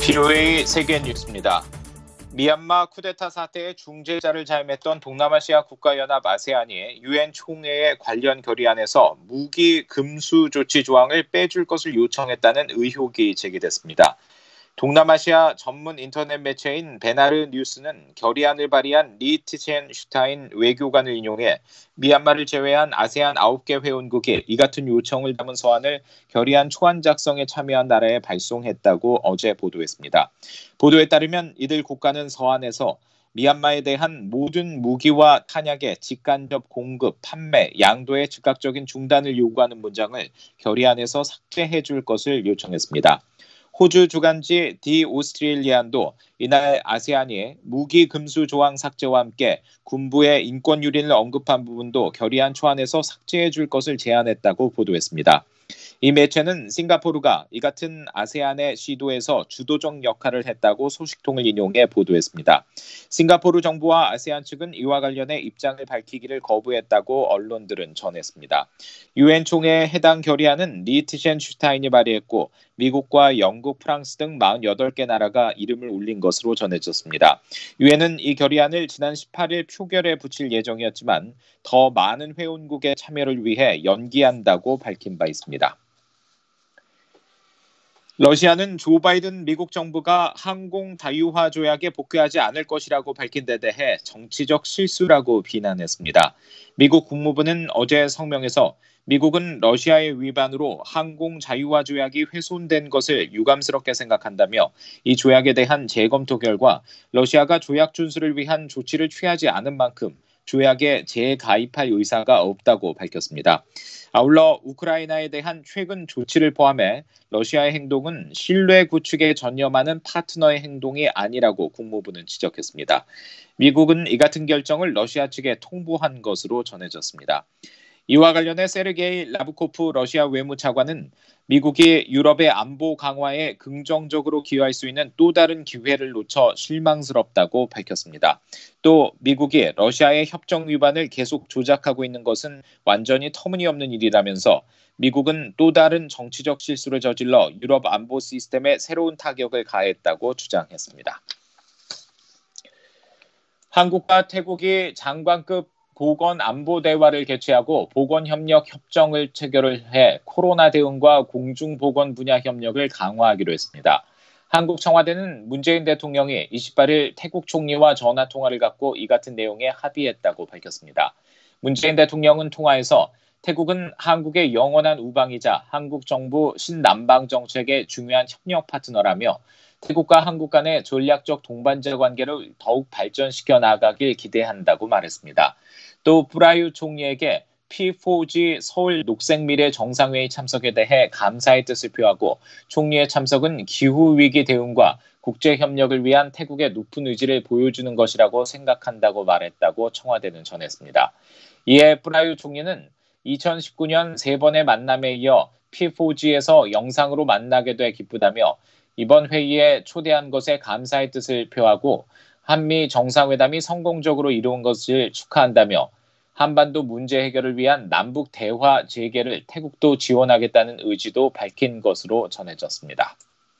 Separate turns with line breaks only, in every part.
VOA 세계 뉴스입니다. 미얀마 쿠데타 사태의 중재자를 자임했던 동남아시아 국가연합 아세안이 유엔 총회의 관련 결의안에서 무기 금수 조치 조항을 빼줄 것을 요청했다는 의혹이 제기됐습니다. 동남아시아 전문 인터넷 매체인 베나르 뉴스는 결의안을 발의한 리 티첸슈타인 외교관을 인용해 미얀마를 제외한 아세안 9개 회원국이 이 같은 요청을 담은 서한을 결의안 초안 작성에 참여한 나라에 발송했다고 어제 보도했습니다. 보도에 따르면 이들 국가는 서한에서 미얀마에 대한 모든 무기와 탄약의 직간접 공급, 판매, 양도의 즉각적인 중단을 요구하는 문장을 결의안에서 삭제해 줄 것을 요청했습니다. 호주 주간지 디 오스트레일리안도 이날 아세안이 무기 금수 조항 삭제와 함께 군부의 인권 유린을 언급한 부분도 결의안 초안에서 삭제해 줄 것을 제안했다고 보도했습니다. 이 매체는 싱가포르가 이 같은 아세안의 시도에서 주도적 역할을 했다고 소식통을 인용해 보도했습니다. 싱가포르 정부와 아세안 측은 이와 관련해 입장을 밝히기를 거부했다고 언론들은 전했습니다. 유엔 총회의 해당 결의안은 리 티첸슈타인이 발의했고 미국과 영국, 프랑스 등 48개 나라가 이름을 올린 것으로 전해졌습니다. 유엔은 이 결의안을 지난 18일 표결에 붙일 예정이었지만 더 많은 회원국의 참여를 위해 연기한다고 밝힌 바 있습니다. 러시아는 조 바이든 미국 정부가 항공 다유화 조약에 복귀하지 않을 것이라고 밝힌 데 대해 정치적 실수라고 비난했습니다. 미국 국무부는 어제 성명에서 미국은 러시아의 위반으로 항공 자유화 조약이 훼손된 것을 유감스럽게 생각한다며 이 조약에 대한 재검토 결과 러시아가 조약 준수를 위한 조치를 취하지 않은 만큼 조약에 재가입할 의사가 없다고 밝혔습니다. 아울러 우크라이나에 대한 최근 조치를 포함해 러시아의 행동은 신뢰 구축에 전념하는 파트너의 행동이 아니라고 국무부는 지적했습니다. 미국은 이 같은 결정을 러시아 측에 통보한 것으로 전해졌습니다. 이와 관련해 세르게이 라브코프 러시아 외무차관은 미국이 유럽의 안보 강화에 긍정적으로 기여할 수 있는 또 다른 기회를 놓쳐 실망스럽다고 밝혔습니다. 또 미국이 러시아의 협정 위반을 계속 조작하고 있는 것은 완전히 터무니없는 일이라면서 미국은 또 다른 정치적 실수를 저질러 유럽 안보 시스템에 새로운 타격을 가했다고 주장했습니다. 한국과 태국이 장관급 보건안보 대화를 개최하고 보건협력 협정을 체결을 해 코로나 대응과 공중보건 분야 협력을 강화하기로 했습니다. 한국 청와대는 문재인 대통령이 28일 태국 총리와 전화통화를 갖고 이 같은 내용에 합의했다고 밝혔습니다. 문재인 대통령은 통화에서 태국은 한국의 영원한 우방이자 한국 정부 신남방 정책의 중요한 협력 파트너라며 태국과 한국 간의 전략적 동반자 관계를 더욱 발전시켜 나가길 기대한다고 말했습니다. 또 프라유 총리에게 P4G 서울 녹색미래 정상회의 참석에 대해 감사의 뜻을 표하고 총리의 참석은 기후위기 대응과 국제협력을 위한 태국의 높은 의지를 보여주는 것이라고 생각한다고 말했다고 청와대는 전했습니다. 이에 프라유 총리는 2019년 3번의 만남에 이어 P4G에서 영상으로 만나게 돼 기쁘다며 이번 회의에 초대한 것에 감사의 뜻을 표하고 한미 정상회담이 성공적으로 이루어진 것을 축하한다며 한반도 문제 해결을 위한 남북 대화 재개를 태국도 지원하겠다는 의지도 밝힌 것으로 전해졌습니다.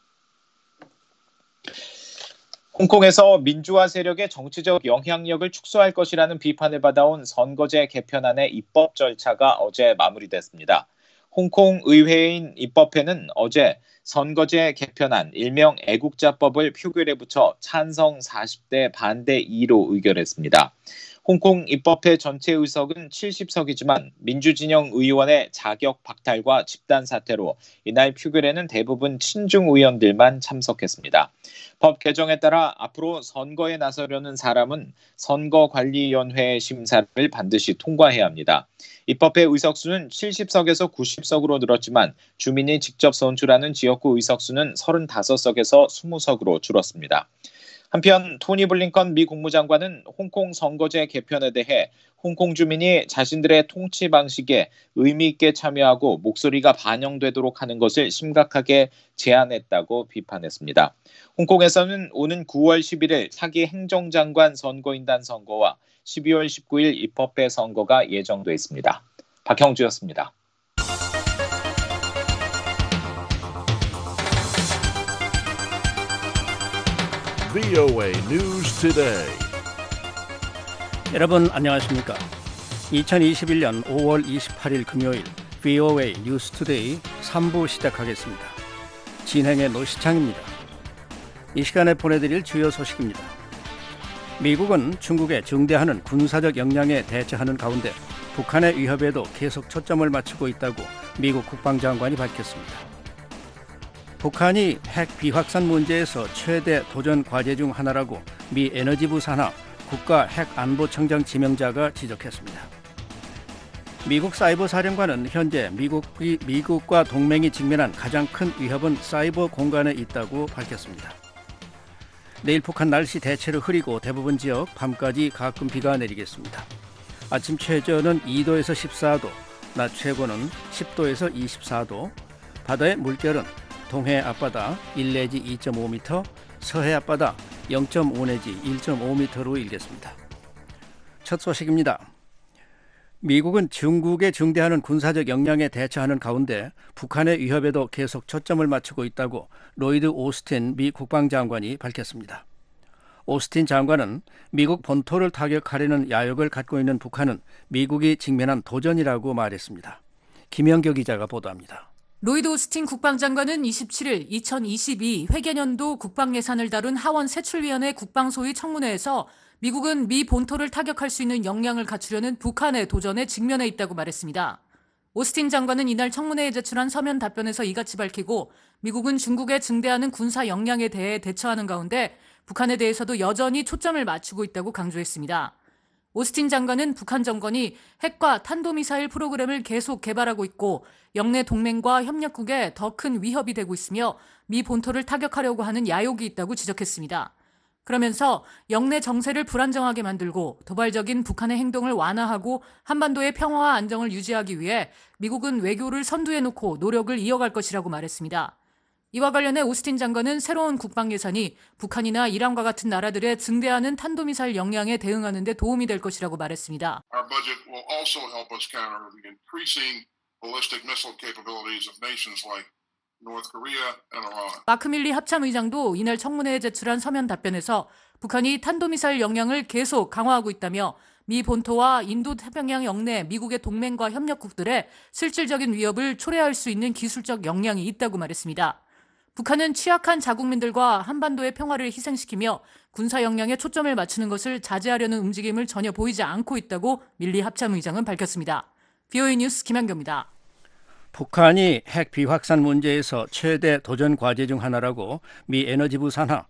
홍콩에서 민주화 세력의 정치적 영향력을 축소할 것이라는 비판을 받아온 선거제 개편안의 입법 절차가 어제 마무리됐습니다. 홍콩 의회인 입법회는 어제 선거제 개편안 일명 애국자법을 표결에 붙여 찬성 40대 반대 2로 의결했습니다. 홍콩 입법회 전체 의석은 70석이지만 민주진영 의원의 자격 박탈과 집단 사퇴로 이날 표결에는 대부분 친중 의원들만 참석했습니다. 법 개정에 따라 앞으로 선거에 나서려는 사람은 선거관리위원회의 심사를 반드시 통과해야 합니다. 입법회 의석수는 70석에서 90석으로 늘었지만 주민이 직접 선출하는 지역구 의석수는 35석에서 20석으로 줄었습니다. 한편 토니 블링컨 미 국무장관은 홍콩 선거제 개편에 대해 홍콩 주민이 자신들의 통치 방식에 의미 있게 참여하고 목소리가 반영되도록 하는 것을 심각하게 제안했다고 비판했습니다. 홍콩에서는 오는 9월 11일 차기 행정장관 선거인단 선거와 12월 19일 입법회 선거가 예정돼 있습니다. 박형주였습니다.
VOA News Today.
여러분 안녕하십니까? 2021년 5월 28일 금요일 VOA 뉴스 투데이 3부 시작하겠습니다. 진행의 노시창입니다. 이 시간에 보내드릴 주요 소식입니다. 미국은 중국의 증대하는 군사적 역량에 대처하는 가운데 북한의 위협에도 계속 초점을 맞추고 있다고 미국 국방장관이 밝혔습니다. 북한이 핵 비확산 문제에서 최대 도전 과제 중 하나라고 미 에너지부 산하 국가핵안보청장 지명자가 지적했습니다. 미국 사이버사령관은 현재 미국과 동맹이 직면한 가장 큰 위협은 사이버 공간에 있다고 밝혔습니다. 내일 북한 날씨 대체로 흐리고 대부분 지역 밤까지 가끔 비가 내리겠습니다. 아침 최저는 2도에서 14도, 낮 최고는 10도에서 24도, 바다의 물결은 동해 앞바다 1 내지 2.5m, 서해 앞바다 0.5 내지 1.5m로 일겠습니다. 첫 소식입니다. 미국은 중국의 증대하는 군사적 역량에 대처하는 가운데 북한의 위협에도 계속 초점을 맞추고 있다고 로이드 오스틴 미 국방장관이 밝혔습니다. 오스틴 장관은 미국 본토를 타격하려는 야욕을 갖고 있는 북한은 미국이 직면한 도전이라고 말했습니다. 김영교 기자가 보도합니다.
로이드 오스틴 국방장관은 27일 2022 회계년도 국방예산을 다룬 하원 세출위원회 국방소위 청문회에서 미국은 미 본토를 타격할 수 있는 역량을 갖추려는 북한의 도전에 직면해 있다고 말했습니다. 오스틴 장관은 이날 청문회에 제출한 서면 답변에서 이같이 밝히고 미국은 중국의 증대하는 군사 역량에 대해 대처하는 가운데 북한에 대해서도 여전히 초점을 맞추고 있다고 강조했습니다. 오스틴 장관은 북한 정권이 핵과 탄도미사일 프로그램을 계속 개발하고 있고 영내 동맹과 협력국에 더 큰 위협이 되고 있으며 미 본토를 타격하려고 하는 야욕이 있다고 지적했습니다. 그러면서 영내 정세를 불안정하게 만들고 도발적인 북한의 행동을 완화하고 한반도의 평화와 안정을 유지하기 위해 미국은 외교를 선두에 놓고 노력을 이어갈 것이라고 말했습니다. 이와 관련해 오스틴 장관은 새로운 국방 예산이 북한이나 이란과 같은 나라들의 증대하는 탄도미사일 역량에 대응하는 데 도움이 될 것이라고 말했습니다.
Our budget will also help us counter the increasing ballistic missile capabilities of nations like North Korea and Iran.
마크 밀리 합참의장도 이날 청문회에 제출한 서면 답변에서 북한이 탄도미사일 역량을 계속 강화하고 있다며 미 본토와 인도 태평양 영내 미국의 동맹과 협력국들의 실질적인 위협을 초래할 수 있는 기술적 역량이 있다고 말했습니다. 북한은 취약한 자국민들과 한반도의 평화를 희생시키며 군사 역량에 초점을 맞추는 것을 자제하려는 움직임을 전혀 보이지 않고 있다고 밀리 합참의장은 밝혔습니다. VOA 뉴스 김한교입니다.
북한이 핵 비확산 문제에서 최대 도전 과제 중 하나라고 미 에너지부 산하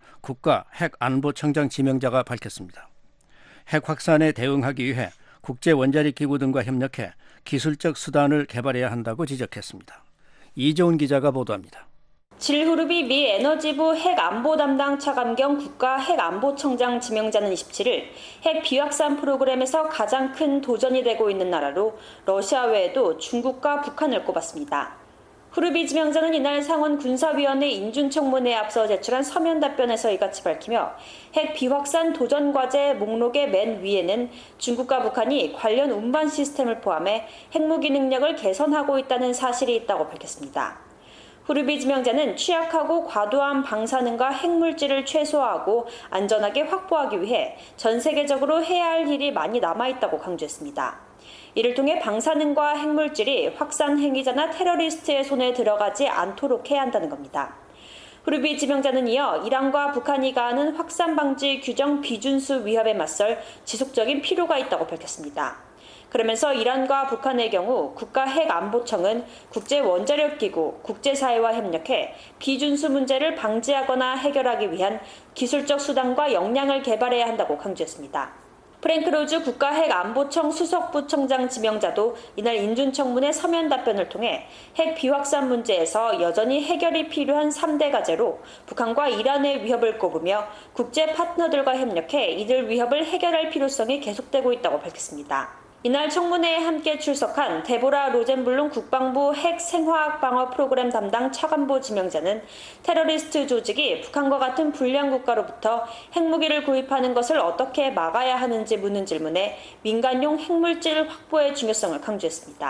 국가핵안보청장 지명자가 밝혔습니다. 핵 확산에 대응하기 위해 국제원자력기구 등과 협력해 기술적 수단을 개발해야 한다고 지적했습니다. 이재훈 기자가 보도합니다.
질후르비 미 에너지부 핵안보 담당 차감경 국가핵안보청장 지명자는 27일 핵 비확산 프로그램에서 가장 큰 도전이 되고 있는 나라로 러시아 외에도 중국과 북한을 꼽았습니다. 후르비 지명자는 이날 상원 군사위원회 인준청문회에 앞서 제출한 서면 답변에서 이같이 밝히며 핵 비확산 도전 과제 목록의 맨 위에는 중국과 북한이 관련 운반 시스템을 포함해 핵무기 능력을 개선하고 있다는 사실이 있다고 밝혔습니다. 후르비 지명자는 취약하고 과도한 방사능과 핵물질을 최소화하고 안전하게 확보하기 위해 전 세계적으로 해야 할 일이 많이 남아있다고 강조했습니다. 이를 통해 방사능과 핵물질이 확산 행위자나 테러리스트의 손에 들어가지 않도록 해야 한다는 겁니다. 후르비 지명자는 이어 이란과 북한이 가하는 확산 방지 규정 비준수 위협에 맞설 지속적인 필요가 있다고 밝혔습니다. 그러면서 이란과 북한의 경우 국가핵안보청은 국제원자력기구, 국제사회와 협력해 비준수 문제를 방지하거나 해결하기 위한 기술적 수단과 역량을 개발해야 한다고 강조했습니다. 프랭크 로즈 국가핵안보청 수석부청장 지명자도 이날 인준청문회 서면 답변을 통해 핵 비확산 문제에서 여전히 해결이 필요한 3대 과제로 북한과 이란의 위협을 꼽으며 국제 파트너들과 협력해 이들 위협을 해결할 필요성이 계속되고 있다고 밝혔습니다. 이날 청문회에 함께 출석한 데보라 로젠블룸 국방부 핵 생화학 방어 프로그램 담당 차관보 지명자는 테러리스트 조직이 북한과 같은 불량 국가로부터 핵무기를 구입하는 것을 어떻게 막아야 하는지 묻는 질문에 민간용 핵물질 확보의 중요성을 강조했습니다.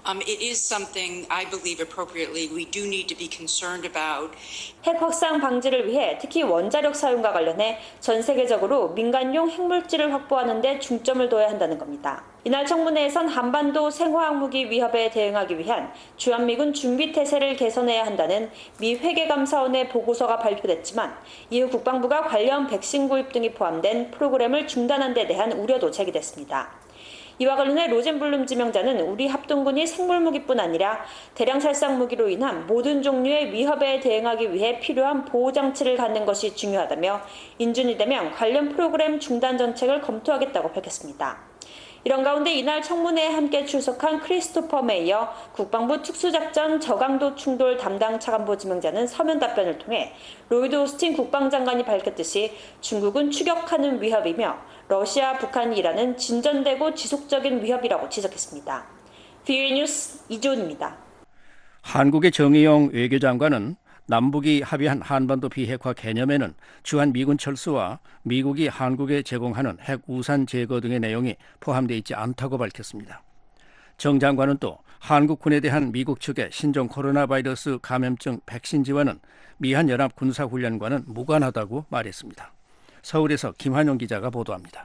It is something I believe appropriately we do need to be concerned about.
핵 확산 방지를 위해 특히 원자력 사용과 관련해 전 세계적으로 민간용 핵물질을 확보하는 데 중점을 둬야 한다는 겁니다. 이날 청문회에선 한반도 생화학무기 위협에 대응하기 위한 주한미군 준비태세를 개선해야 한다는 미 회계감사원의 보고서가 발표됐지만 이후 국방부가 관련 백신 구입 등이 포함된 프로그램을 중단한 데 대한 우려도 제기됐습니다. 이와 관련해 로젠블룸 지명자는 우리 합동군이 생물무기뿐 아니라 대량 살상 무기로 인한 모든 종류의 위협에 대응하기 위해 필요한 보호장치를 갖는 것이 중요하다며 인준이 되면 관련 프로그램 중단 정책을 검토하겠다고 밝혔습니다. 이런 가운데 이날 청문회에 함께 출석한 크리스토퍼 메이어 국방부 특수작전 저강도 충돌 담당 차관보 지명자는 서면 답변을 통해 로이드 오스틴 국방장관이 밝혔듯이 중국은 추격하는 위협이며 러시아, 북한, 이란은 진전되고 지속적인 위협이라고 지적했습니다. VOA 뉴스 이조은입니다.
한국의 정의용 외교장관은 남북이 합의한 한반도 비핵화 개념에는 주한미군 철수와 미국이 한국에 제공하는 핵 우산 제거 등의 내용이 포함되어 있지 않다고 밝혔습니다. 정 장관은 또 한국군에 대한 미국 측의 신종 코로나 바이러스 감염증 백신 지원은 미한연합 군사훈련과는 무관하다고 말했습니다. 서울에서 김환영 기자가 보도합니다.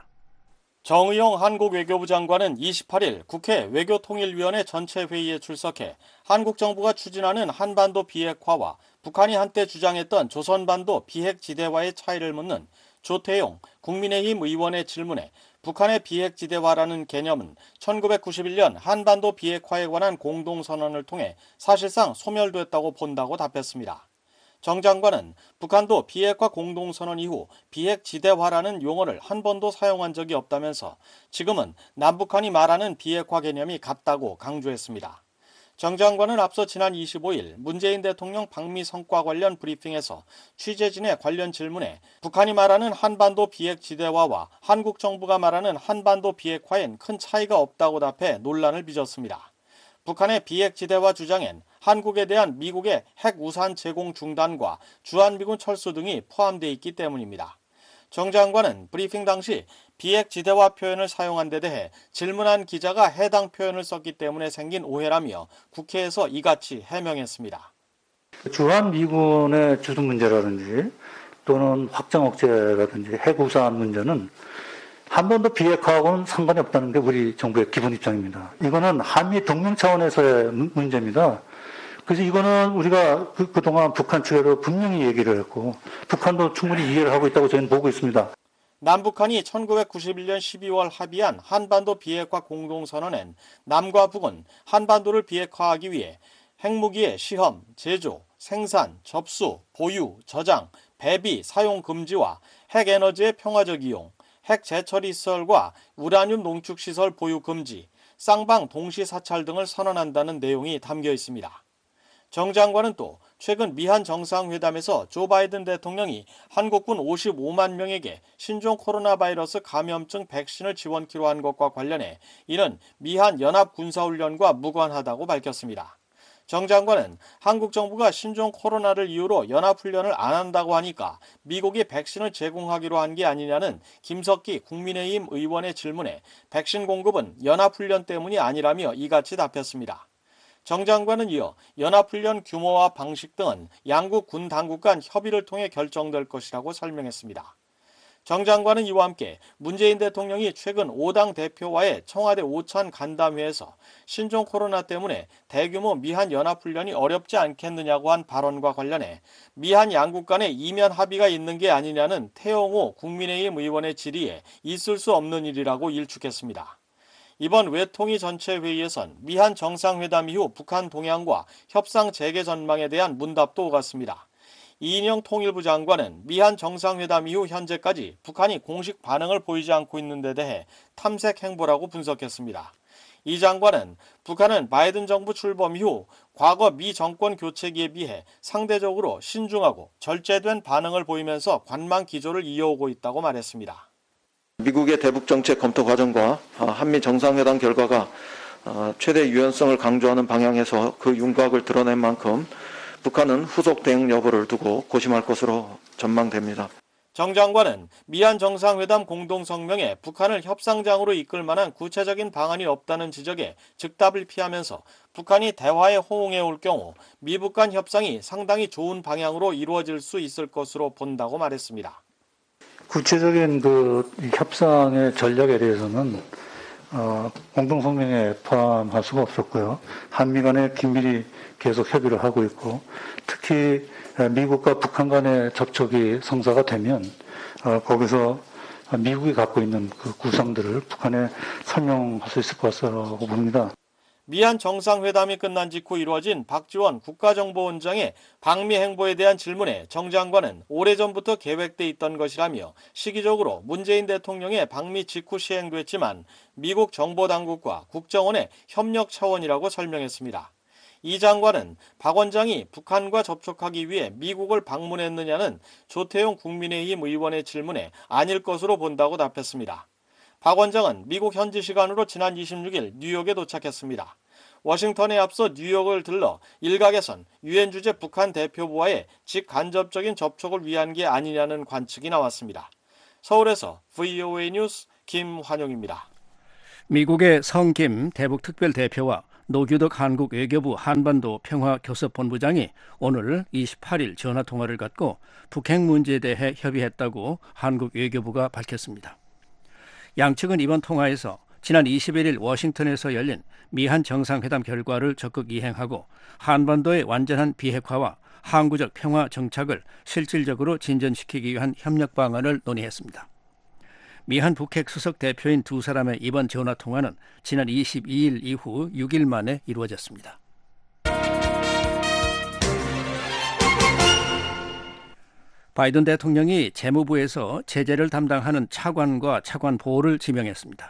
정의용 한국 외교부 장관은 28일 국회 외교통일위원회 전체 회의에 출석해 한국 정부가 추진하는 한반도 비핵화와 북한이 한때 주장했던 조선반도 비핵지대화의 차이를 묻는 조태용 국민의힘 의원의 질문에 북한의 비핵지대화라는 개념은 1991년 한반도 비핵화에 관한 공동선언을 통해 사실상 소멸됐다고 본다고 답했습니다. 정 장관은 북한도 비핵화 공동선언 이후 비핵지대화라는 용어를 한 번도 사용한 적이 없다면서 지금은 남북한이 말하는 비핵화 개념이 같다고 강조했습니다. 정 장관은 앞서 지난 25일 문재인 대통령 방미 성과 관련 브리핑에서 취재진의 관련 질문에 북한이 말하는 한반도 비핵지대화와 한국 정부가 말하는 한반도 비핵화엔 큰 차이가 없다고 답해 논란을 빚었습니다. 북한의 비핵지대화 주장엔 한국에 대한 미국의 핵 우산 제공 중단과 주한미군 철수 등이 포함되어 있기 때문입니다. 정 장관은 브리핑 당시 비핵지대화 표현을 사용한 데 대해 질문한 기자가 해당 표현을 썼기 때문에 생긴 오해라며 국회에서 이같이 해명했습니다.
주한미군의 주둔 문제라든지 또는 확장 억제라든지 핵 우산 문제는 한반도 비핵화하고는 상관이 없다는 게 우리 정부의 기본 입장입니다. 이거는 한미 동맹 차원에서의 문제입니다. 그래서 이거는 우리가 그동안 북한 측으로 분명히 얘기를 했고 북한도 충분히 이해를 하고 있다고 저희는 보고 있습니다.
남북한이 1991년 12월 합의한 한반도 비핵화 공동선언엔 남과 북은 한반도를 비핵화하기 위해 핵무기의 시험, 제조, 생산, 접수, 보유, 저장, 배비, 사용 금지와 핵에너지의 평화적 이용, 핵 재처리 시설과 우라늄 농축 시설 보유 금지, 쌍방 동시 사찰 등을 선언한다는 내용이 담겨 있습니다. 정 장관은 또 최근 미한 정상회담에서 조 바이든 대통령이 한국군 55만 명에게 신종 코로나 바이러스 감염증 백신을 지원키로 한 것과 관련해 이는 미한 연합 군사훈련과 무관하다고 밝혔습니다. 정 장관은 한국 정부가 신종 코로나를 이유로 연합훈련을 안 한다고 하니까 미국이 백신을 제공하기로 한 게 아니냐는 김석기 국민의힘 의원의 질문에 백신 공급은 연합훈련 때문이 아니라며 이같이 답했습니다. 정 장관은 이어 연합훈련 규모와 방식 등은 양국 군 당국 간 협의를 통해 결정될 것이라고 설명했습니다. 정 장관은 이와 함께 문재인 대통령이 최근 5당 대표와의 청와대 오찬 간담회에서 신종 코로나 때문에 대규모 미한 연합훈련이 어렵지 않겠느냐고 한 발언과 관련해 미한 양국 간에 이면 합의가 있는 게 아니냐는 태영호 국민의힘 의원의 질의에 있을 수 없는 일이라고 일축했습니다. 이번 외통위 전체 회의에선 미한 정상회담 이후 북한 동향과 협상 재개 전망에 대한 문답도 오갔습니다. 이인영 통일부 장관은 미한 정상회담 이후 현재까지 북한이 공식 반응을 보이지 않고 있는 데 대해 탐색 행보라고 분석했습니다. 이 장관은 북한은 바이든 정부 출범 이후 과거 미 정권 교체기에 비해 상대적으로 신중하고 절제된 반응을 보이면서 관망 기조를 이어오고 있다고 말했습니다.
미국의 대북 정책 검토 과정과 한미 정상회담 결과가 최대 유연성을 강조하는 방향에서 그 윤곽을 드러낸 만큼 북한은 후속 대응 여부를 두고 고심할 것으로 전망됩니다.
정 장관은 미한 정상회담 공동성명에 북한을 협상장으로 이끌 만한 구체적인 방안이 없다는 지적에 즉답을 피하면서 북한이 대화에 호응해 올 경우 미북 간 협상이 상당히 좋은 방향으로 이루어질 수 있을 것으로 본다고 말했습니다.
구체적인 협상의 전략에 대해서는 공동성명에 포함할 수가 없었고요. 한미 간에 긴밀히 계속 협의를 하고 있고, 특히 미국과 북한 간의 접촉이 성사가 되면 거기서 미국이 갖고 있는 그 구상들을 북한에 설명할 수 있을 것이라고 봅니다.
미한 정상회담이 끝난 직후 이루어진 박지원 국가정보원장의 방미 행보에 대한 질문에 정 장관은 오래전부터 계획돼 있던 것이라며 시기적으로 문재인 대통령의 방미 직후 시행됐지만 미국 정보당국과 국정원의 협력 차원이라고 설명했습니다. 이 장관은 박 원장이 북한과 접촉하기 위해 미국을 방문했느냐는 조태용 국민의힘 의원의 질문에 아닐 것으로 본다고 답했습니다. 박 원장은 미국 현지 시간으로 지난 26일 뉴욕에 도착했습니다. 워싱턴에 앞서 뉴욕을 들러 일각에선 유엔 주재 북한 대표부와의 직간접적인 접촉을 위한 게 아니냐는 관측이 나왔습니다. 서울에서 VOA 뉴스 김환용입니다.
미국의 성김 대북특별대표와 노규덕 한국 외교부 한반도 평화교섭본부장이 오늘 28일 전화통화를 갖고 북핵 문제에 대해 협의했다고 한국 외교부가 밝혔습니다. 양측은 이번 통화에서 지난 21일 워싱턴에서 열린 미한 정상회담 결과를 적극 이행하고 한반도의 완전한 비핵화와 항구적 평화 정착을 실질적으로 진전시키기 위한 협력 방안을 논의했습니다. 미한 북핵 수석 대표인 두 사람의 이번 전화통화는 지난 22일 이후 6일 만에 이루어졌습니다. 바이든 대통령이 재무부에서 제재를 담당하는 차관과 차관 보를 지명했습니다.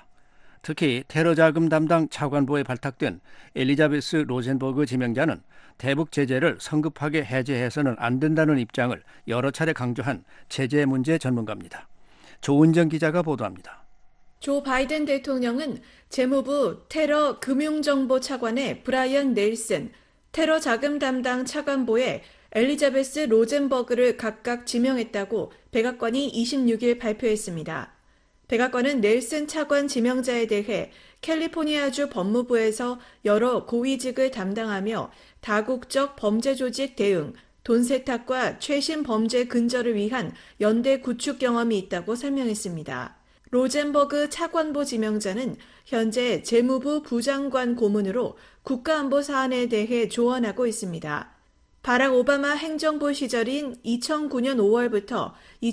특히 테러 자금 담당 차관보에 발탁된 엘리자베스 로젠버그 지명자는 대북 제재를 성급하게 해제해서는 안 된다는 입장을 여러 차례 강조한 제재 문제 전문가입니다. 조은정 기자가 보도합니다.
조 바이든 대통령은 재무부 테러 금융정보 차관의 브라이언 넬슨, 테러 자금 담당 차관보에 엘리자베스 로젠버그를 각각 지명했다고 백악관이 26일 발표했습니다. 백악관은 넬슨 차관 지명자에 대해 캘리포니아주 법무부에서 여러 고위직을 담당하며 다국적 범죄 조직 대응, 돈 세탁과 최신 범죄 근절을 위한 연대 구축 경험이 있다고 설명했습니다. 로젠버그 차관보 지명자는 현재 재무부 부장관 고문으로 국가안보 사안에 대해 조언하고 있습니다. 바락 오바마 행정부 시절인 2009년 5월부터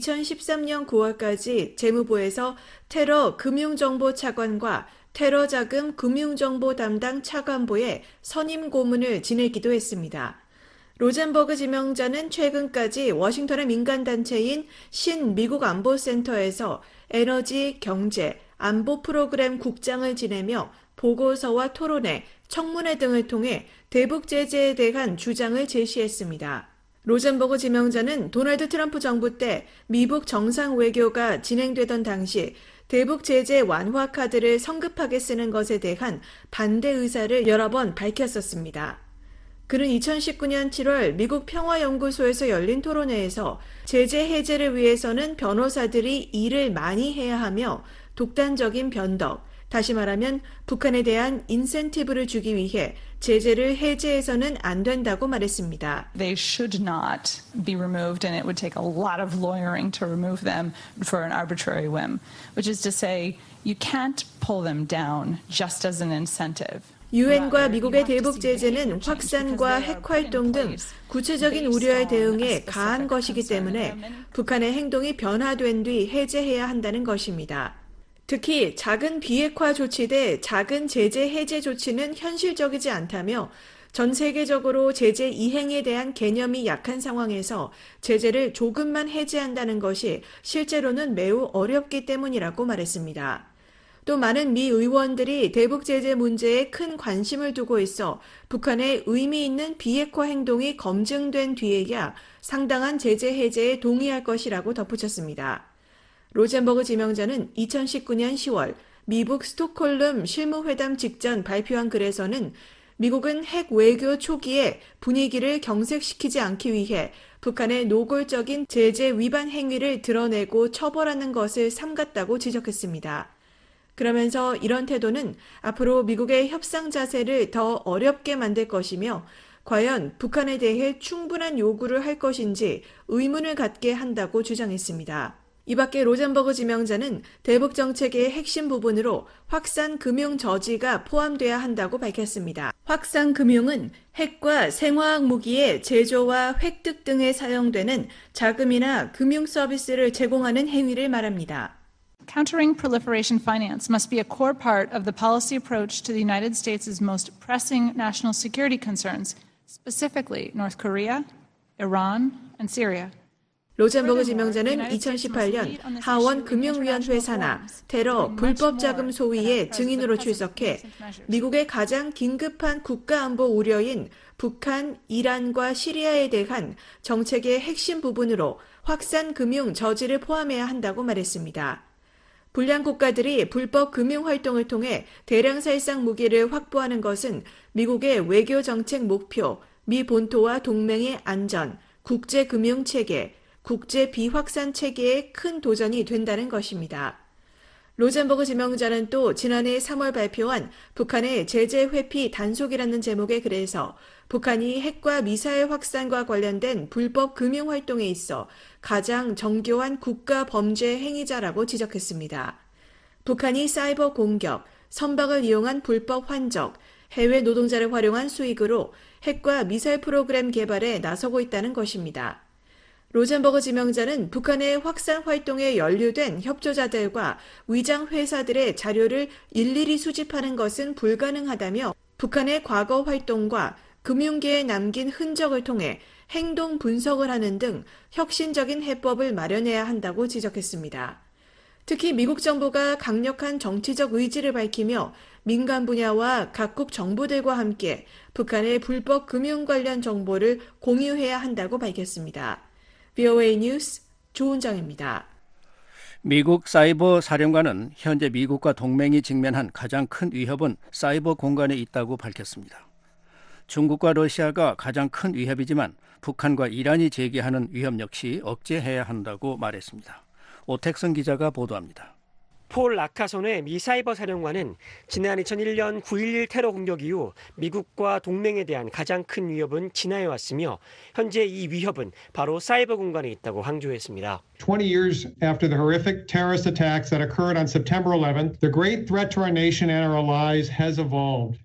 2013년 9월까지 재무부에서 테러 금융정보 차관과 테러 자금 금융정보 담당 차관보의 선임 고문을 지내기도 했습니다. 로젠버그 지명자는 최근까지 워싱턴의 민간단체인 신미국 안보센터에서 에너지, 경제, 안보 프로그램 국장을 지내며 보고서와 토론회, 청문회 등을 통해 대북 제재에 대한 주장을 제시했습니다. 로젠버그 지명자는 도널드 트럼프 정부 때 미북 정상 외교가 진행되던 당시 대북 제재 완화 카드를 성급하게 쓰는 것에 대한 반대 의사를 여러 번 밝혔었습니다. 그는 2019년 7월 미국 평화연구소에서 열린 토론회에서 제재 해제를 위해서는 변호사들이 일을 많이 해야 하며 독단적인 변덕, 다시 말하면 북한에 대한 인센티브를 주기 위해 제재를 해제해서는 안 된다고 말했습니다.
They should not be removed and it would take a lot of lawyering to remove them for an arbitrary whim, which is to say you can't pull them down just as an incentive.
유엔과 미국의 대북 제재는 확산과 핵활동 등 구체적인 우려에 대응해 가한 것이기 때문에 북한의 행동이 변화된 뒤 해제해야 한다는 것입니다. 특히 작은 비핵화 조치 대 작은 제재 해제 조치는 현실적이지 않다며 전 세계적으로 제재 이행에 대한 개념이 약한 상황에서 제재를 조금만 해제한다는 것이 실제로는 매우 어렵기 때문이라고 말했습니다. 또 많은 미 의원들이 대북 제재 문제에 큰 관심을 두고 있어 북한의 의미 있는 비핵화 행동이 검증된 뒤에야 상당한 제재 해제에 동의할 것이라고 덧붙였습니다. 로젠버그 지명자는 2019년 10월 미북 스톡홀름 실무회담 직전 발표한 글에서는 미국은 핵 외교 초기에 분위기를 경색시키지 않기 위해 북한의 노골적인 제재 위반 행위를 드러내고 처벌하는 것을 삼갔다고 지적했습니다. 그러면서 이런 태도는 앞으로 미국의 협상 자세를 더 어렵게 만들 것이며 과연 북한에 대해 충분한 요구를 할 것인지 의문을 갖게 한다고 주장했습니다. 이 밖에 로젠버그 지명자는 대북 정책의 핵심 부분으로 확산 금융 저지가 포함돼야 한다고 밝혔습니다. 확산 금융은 핵과 생화학 무기의 제조와 획득 등에 사용되는 자금이나 금융 서비스를 제공하는 행위를 말합니다.
Countering proliferation finance must be a core part of the policy approach to the United States' most pressing national security concerns, specifically North Korea, Iran, and Syria.
로젠버그 지명자는 2018년 하원 금융위원회 산하 테러 불법 자금 소위의 증인으로 출석해 미국의 가장 긴급한 국가안보 우려인 북한, 이란과 시리아에 대한 정책의 핵심 부분으로 확산 금융 저지를 포함해야 한다고 말했습니다. 불량 국가들이 불법 금융 활동을 통해 대량 살상 무기를 확보하는 것은 미국의 외교 정책 목표, 미 본토와 동맹의 안전, 국제 금융 체계, 국제 비확산 체계에 큰 도전이 된다는 것입니다. 로젠버그 지명자는 또 지난해 3월 발표한 북한의 제재 회피 단속이라는 제목의 글에서 북한이 핵과 미사일 확산과 관련된 불법 금융 활동에 있어 가장 정교한 국가 범죄 행위자라고 지적했습니다. 북한이 사이버 공격, 선박을 이용한 불법 환적, 해외 노동자를 활용한 수익으로 핵과 미사일 프로그램 개발에 나서고 있다는 것입니다. 로젠버그 지명자는 북한의 확산 활동에 연루된 협조자들과 위장 회사들의 자료를 일일이 수집하는 것은 불가능하다며 북한의 과거 활동과 금융계에 남긴 흔적을 통해 행동 분석을 하는 등 혁신적인 해법을 마련해야 한다고 지적했습니다. 특히 미국 정부가 강력한 정치적 의지를 밝히며 민간 분야와 각국 정부들과 함께 북한의 불법 금융 관련 정보를 공유해야 한다고 밝혔습니다. VOA 뉴스 조은정입니다.
미국 사이버 사령관은 현재 미국과 동맹이 직면한 가장 큰 위협은 사이버 공간에 있다고 밝혔습니다. 중국과 러시아가 가장 큰 위협이지만 북한과 이란이 제기하는 위협 역시 억제해야 한다고 말했습니다. 오택선 기자가 보도합니다.
폴 라카손의 미 사이버 사령관은 지난 2001년 9.11 테러 공격 이후 미국과 동맹에 대한 가장 큰 위협은 진화해 왔으며 현재 이 위협은 바로 사이버 공간에 있다고 강조했습니다.
20 years after the horrific terrorist attacks that occurred on September 11th, the great threat to our nation and our allies has evolved.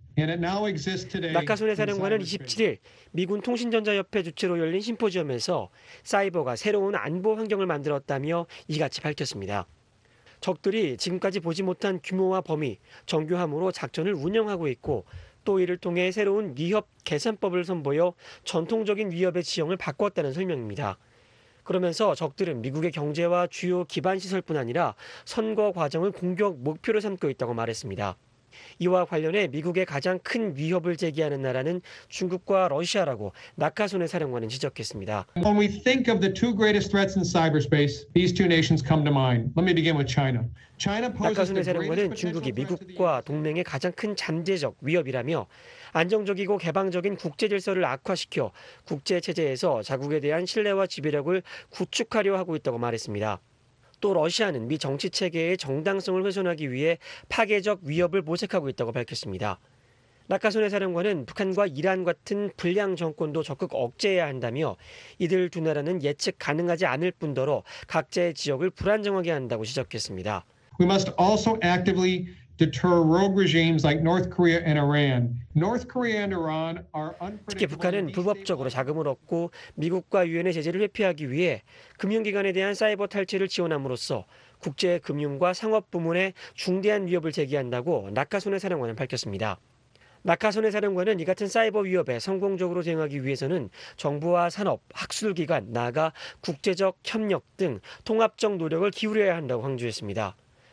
라카손의 사령관은 27일 미군 통신전자협회 주최로 열린 심포지엄에서 사이버가 새로운 안보 환경을 만들었다며 이같이 밝혔습니다. 적들이 지금까지 보지 못한 규모와 범위, 정교함으로 작전을 운영하고 있고 또 이를 통해 새로운 위협 계산법을 선보여 전통적인 위협의 지형을 바꿨다는 설명입니다. 그러면서 적들은 미국의 경제와 주요 기반 시설뿐 아니라 선거 과정을 공격 목표로 삼고 있다고 말했습니다. 이와 관련해 미국의 가장 큰 위협을 제기하는 나라는 중국과 러시아라고 나카손의 사령관은 지적했습니다.
When we think of the two greatest threats in cyberspace, these two nations come to mind. Let me begin with China.
나카손의 사령관은 중국이 미국과 동맹의 가장 큰 잠재적 위협이라며 안정적이고 개방적인 국제 질서를 악화시켜 국제 체제에서 자국에 대한 신뢰와 지배력을 구축하려 하고 있다고 말했습니다. 또 러시아는 미 정치 체계의 정당성을 훼손하기 위해 파괴적 위협을 모색하고 있다고 밝혔습니다. 나카손의 사령관은 북한과 이란 같은 불량 정권도 적극 억제해야 한다며 이들 두 나라는 예측 가능하지 않을 뿐더러 각자의 지역을 불안정하게 한다고 지적했습니다.
We must also actively deter rogue regimes like North Korea and Iran. North Korea and Iran are
특히 북한은 불법적으로 자금을 얻고 미국과 유엔의 제재를 회피하기 위해 금융기관에 대한 사이버 탈취를 지원함으로써 국제 금융과 상업 부문에 중대한 위협을 제기한다고 나카손의 사령관은 밝혔습니다. 나카손의 사령관은 이 같은 사이버 위협에 성공적으로 대응하기 위해서는 정부와 산업, 학술기관, 나아가 국제적 협력 등 통합적 노력을 기울여야 한다고 강조했습니다.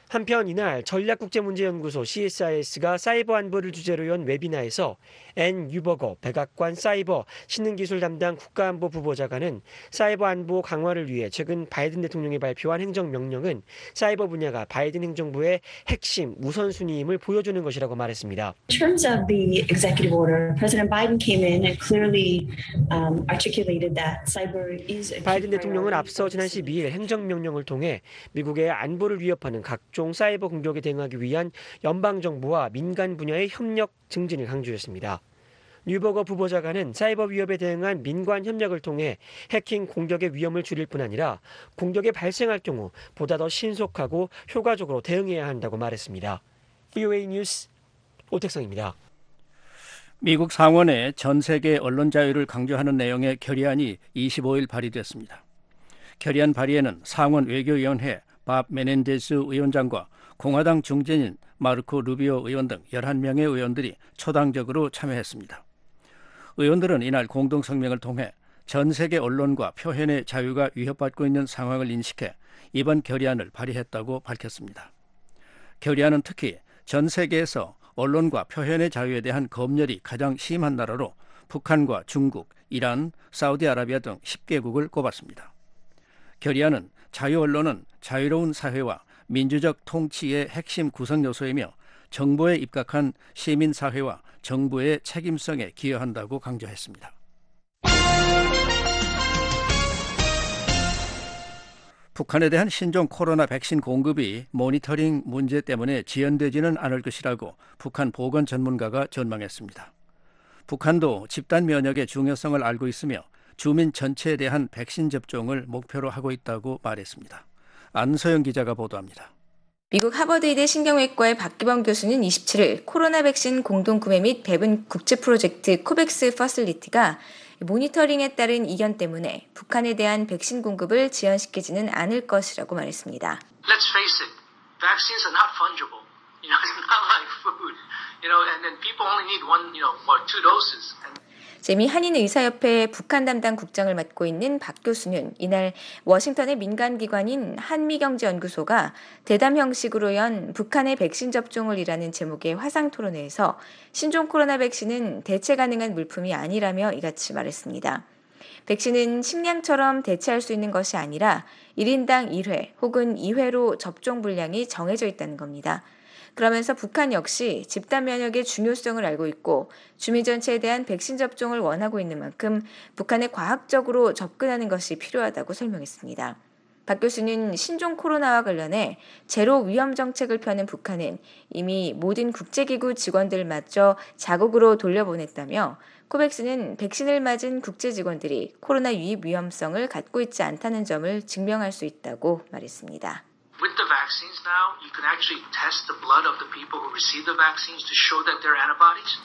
한편 이날 전략국제문제연구소 CSIS가 사이버 안보를 주제로 연 웨비나에서 앤 유버거 백악관 사이버 신능기술 담당 국가안보 부보좌관은 사이버 안보 강화를 위해 최근 바이든 대통령이 발표한 행정명령은 사이버 분야가 바이든 행정부의 핵심 우선순위임을 보여주는 것이라고 말했습니다.
In terms of the executive order, President Biden came in and clearly articulated that cyber is a key
바이든 대통령은
priority.
앞서 지난 12일 행정명령을 통해 미국의 안보를 위협하는 각종 사이버 공격에 대응하기 위한 연방정부와 민간 분야의 협력 증진을 강조했습니다. 뉴버거 부보좌관은 사이버 위협에 대응한 민관 협력을 통해 해킹 공격의 위험을 줄일 뿐 아니라 공격이 발생할 경우 보다 더 신속하고 효과적으로 대응해야 한다고 말했습니다. VOA 뉴스 오택성입니다.
미국 상원에 전 세계 언론 자유를 강조하는 내용의 결의안이 25일 발의됐습니다. 결의안 발의에는 상원 외교위원회 밥 메넨데스 위원장과 공화당 중진인 마르코 루비오 의원 등 11명의 의원들이 초당적으로 참여했습니다. 의원들은 이날 공동성명을 통해 전 세계 언론과 표현의 자유가 위협받고 있는 상황을 인식해 이번 결의안을 발의했다고 밝혔습니다. 결의안은 특히 전 세계에서 언론과 표현의 자유에 대한 검열이 가장 심한 나라로 북한과 중국, 이란, 사우디아라비아 등 10개국을 꼽았습니다. 결의안은 자유 언론은 자유로운 사회와 민주적 통치의 핵심 구성 요소이며 정보에 입각한 시민사회와 정부의 책임성에 기여한다고 강조했습니다. 북한에 대한 신종 코로나 백신 공급이 모니터링 문제 때문에 지연되지는 않을 것이라고 북한 보건 전문가가 전망했습니다. 북한도 집단 면역의 중요성을 알고 있으며 주민 전체에 대한 백신 접종을 목표로 하고 있다고 말했습니다. 안서영 기자가 보도합니다.
미국 하버드의대 신경외과의 박기범 교수는 27일 코로나 백신 공동구매 및 배분 국제 프로젝트 코백스 퍼실리티가 모니터링에 따른 이견 때문에 북한에 대한 백신 공급을 지연시키지는 않을 것이라고 말했습니다.
Let's face it, vaccines are not fungible. It's not like food. And then people only need one, or two doses.
재미 한인의사협회 북한 담당 국장을 맡고 있는 박 교수는 이날 워싱턴의 민간기관인 한미경제연구소가 대담 형식으로 연 북한의 백신 접종을 이라는 제목의 화상토론회에서 신종 코로나 백신은 대체 가능한 물품이 아니라며 이같이 말했습니다. 백신은 식량처럼 대체할 수 있는 것이 아니라 1인당 1회 혹은 2회로 접종 분량이 정해져 있다는 겁니다. 그러면서 북한 역시 집단 면역의 중요성을 알고 있고 주민 전체에 대한 백신 접종을 원하고 있는 만큼 북한에 과학적으로 접근하는 것이 필요하다고 설명했습니다. 박 교수는 신종 코로나와 관련해 제로 위험 정책을 펴는 북한은 이미 모든 국제기구 직원들을 맞춰 자국으로 돌려보냈다며 코백스는 백신을 맞은 국제 직원들이 코로나 유입 위험성을 갖고 있지 않다는 점을 증명할 수 있다고 말했습니다.
With the vaccines now, you can actually test the blood of the people who receive the vaccines to show that they're antibodies.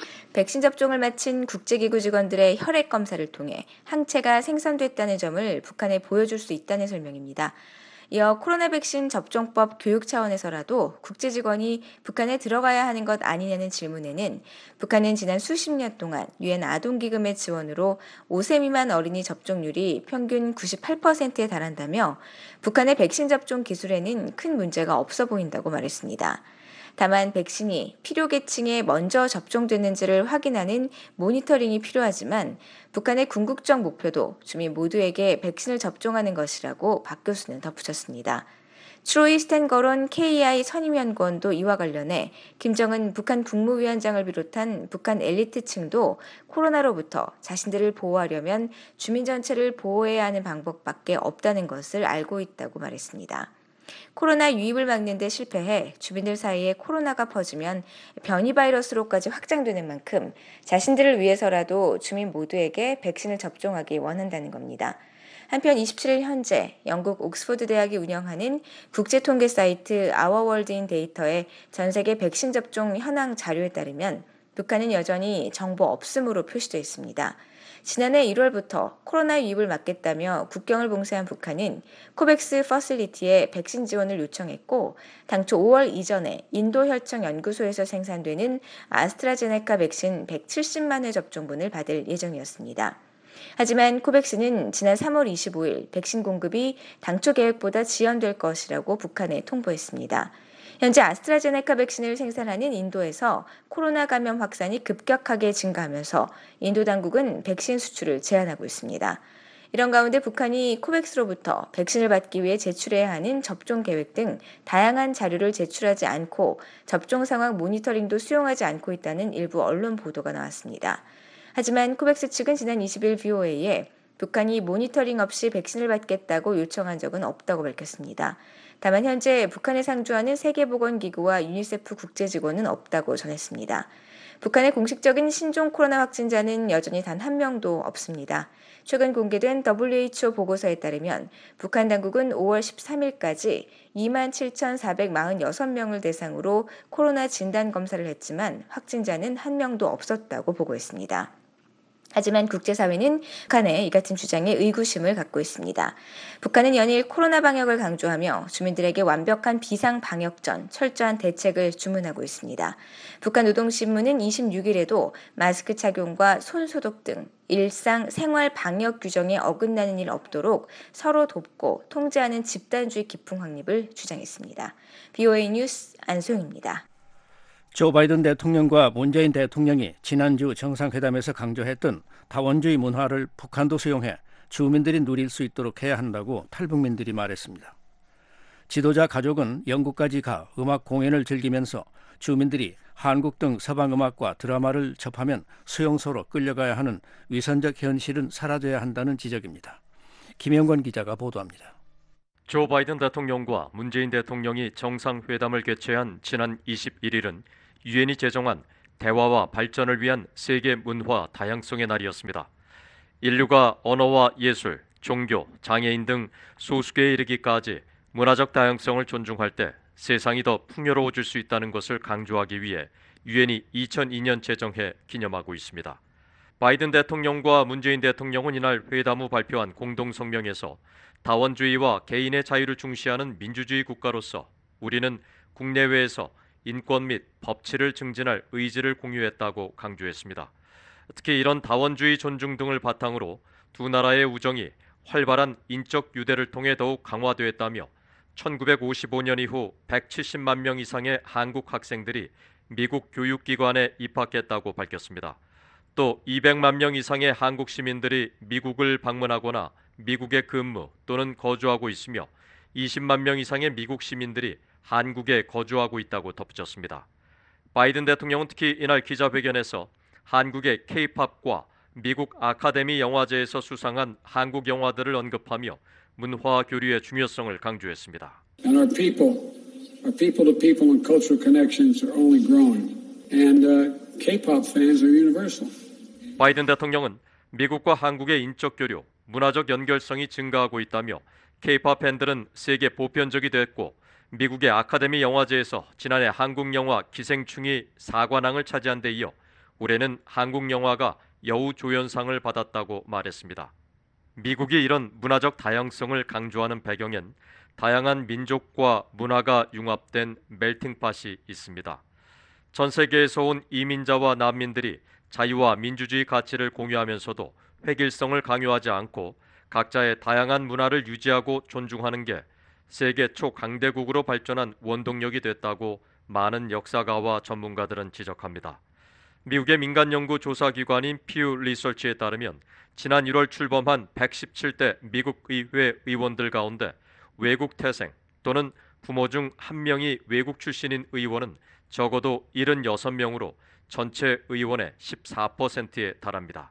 백신 접종을 마친 국제기구 직원들의 혈액 검사를 통해 항체가 생성됐다는 점을 북한에 보여줄 수 있다는 설명입니다. 이어 코로나 백신 접종법 교육 차원에서라도 국제 직원이 북한에 들어가야 하는 것 아니냐는 질문에는 북한은 지난 수십 년 동안 유엔 아동기금의 지원으로 5세 미만 어린이 접종률이 평균 98%에 달한다며 북한의 백신 접종 기술에는 큰 문제가 없어 보인다고 말했습니다. 다만 백신이 필요계층에 먼저 접종됐는지를 확인하는 모니터링이 필요하지만 북한의 궁극적 목표도 주민 모두에게 백신을 접종하는 것이라고 박 교수는 덧붙였습니다. 트로이 스탠거론 KEI 선임연구원도 이와 관련해 김정은 북한 국무위원장을 비롯한 북한 엘리트층도 코로나로부터 자신들을 보호하려면 주민 전체를 보호해야 하는 방법밖에 없다는 것을 알고 있다고 말했습니다. 코로나 유입을 막는 데 실패해 주민들 사이에 코로나가 퍼지면 변이 바이러스로까지 확장되는 만큼 자신들을 위해서라도 주민 모두에게 백신을 접종하기 원한다는 겁니다. 한편 27일 현재 영국 옥스퍼드 대학이 운영하는 국제통계 사이트 아워월드인 데이터의 전 세계 백신 접종 현황 자료에 따르면 북한은 여전히 정보 없음으로 표시되어 있습니다. 지난해 1월부터 코로나 유입을 막겠다며 국경을 봉쇄한 북한은 코백스 퍼실리티에 백신 지원을 요청했고 당초 5월 이전에 인도혈청연구소에서 생산되는 아스트라제네카 백신 170만 회 접종분을 받을 예정이었습니다. 하지만 코백스는 지난 3월 25일 백신 공급이 당초 계획보다 지연될 것이라고 북한에 통보했습니다. 현재 아스트라제네카 백신을 생산하는 인도에서 코로나 감염 확산이 급격하게 증가하면서 인도 당국은 백신 수출을 제한하고 있습니다. 이런 가운데 북한이 코백스로부터 백신을 받기 위해 제출해야 하는 접종 계획 등 다양한 자료를 제출하지 않고 접종 상황 모니터링도 수용하지 않고 있다는 일부 언론 보도가 나왔습니다. 하지만 코백스 측은 지난 20일 VOA에 북한이 모니터링 없이 백신을 받겠다고 요청한 적은 없다고 밝혔습니다. 다만 현재 북한에 상주하는 세계보건기구와 유니세프 국제직원은 없다고 전했습니다. 북한의 공식적인 신종 코로나 확진자는 여전히 단 한 명도 없습니다. 최근 공개된 WHO 보고서에 따르면 북한 당국은 5월 13일까지 27,446명을 대상으로 코로나 진단 검사를 했지만 확진자는 한 명도 없었다고 보고했습니다. 하지만 국제사회는 북한의 이 같은 주장에 의구심을 갖고 있습니다. 북한은 연일 코로나 방역을 강조하며 주민들에게 완벽한 비상방역전, 철저한 대책을 주문하고 있습니다. 북한 노동신문은 26일에도 마스크 착용과 손소독 등 일상 생활 방역 규정에 어긋나는 일 없도록 서로 돕고 통제하는 집단주의 기풍 확립을 주장했습니다. BOA 뉴스 안소영입니다.
조 바이든 대통령과 문재인 대통령이 지난주 정상회담에서 강조했던 다원주의 문화를 북한도 수용해 주민들이 누릴 수 있도록 해야 한다고 탈북민들이 말했습니다. 지도자 가족은 영국까지 가 음악 공연을 즐기면서 주민들이 한국 등 서방 음악과 드라마를 접하면 수용소로 끌려가야 하는 위선적 현실은 사라져야 한다는 지적입니다. 김영권 기자가 보도합니다.
조 바이든 대통령과 문재인 대통령이 정상회담을 개최한 지난 21일은 유엔이 제정한 대화와 발전을 위한 세계 문화 다양성의 날이었습니다. 인류가 언어와 예술, 종교, 장애인 등 소수계에 이르기까지 문화적 다양성을 존중할 때 세상이 더 풍요로워질 수 있다는 것을 강조하기 위해 유엔이 2002년 제정해 기념하고 있습니다. 바이든 대통령과 문재인 대통령은 이날 회담 후 발표한 공동성명에서 다원주의와 개인의 자유를 중시하는 민주주의 국가로서 우리는 국내외에서 인권 및 법치를 증진할 의지를 공유했다고 강조했습니다. 특히 이런 다원주의 존중 등을 바탕으로 두 나라의 우정이 활발한 인적 유대를 통해 더욱 강화되었다며 1955년 이후 170만 명 이상의 한국 학생들이 미국 교육기관에 입학했다고 밝혔습니다. 또 200만 명 이상의 한국 시민들이 미국을 방문하거나 미국에 근무 또는 거주하고 있으며 20만 명 이상의 미국 시민들이 한국에 거주하고 있다고 덧붙였습니다. 바이든 대통령은 특히 이날 기자회견에서 한국의 K-팝과 미국 아카데미 영화제에서 수상한 한국 영화들을 언급하며 문화 교류의 중요성을 강조했습니다.
And our people-to-people and cultural connections are only growing, and K-pop fans are universal.
바이든 대통령은 미국과 한국의 인적 교류, 문화적 연결성이 증가하고 있다며 K-팝 팬들은 세계 보편적이 됐고 미국의 아카데미 영화제에서 지난해 한국 영화 기생충이 4관왕을 차지한 데 이어 올해는 한국 영화가 여우조연상을 받았다고 말했습니다. 미국이 이런 문화적 다양성을 강조하는 배경엔 다양한 민족과 문화가 융합된 멜팅팟이 있습니다. 전 세계에서 온 이민자와 난민들이 자유와 민주주의 가치를 공유하면서도 획일성을 강요하지 않고 각자의 다양한 문화를 유지하고 존중하는 게 세계 초강대국으로 발전한 원동력이 됐다고 많은 역사가와 전문가들은 지적합니다. 미국의 민간 연구 조사기관인 퓨 리서치에 따르면 지난 1월 출범한 117대 미국 의회 의원들 가운데 외국 태생 또는 부모 중 1명이 외국 출신인 의원은 적어도 76명으로 전체 의원의 14%에 달합니다.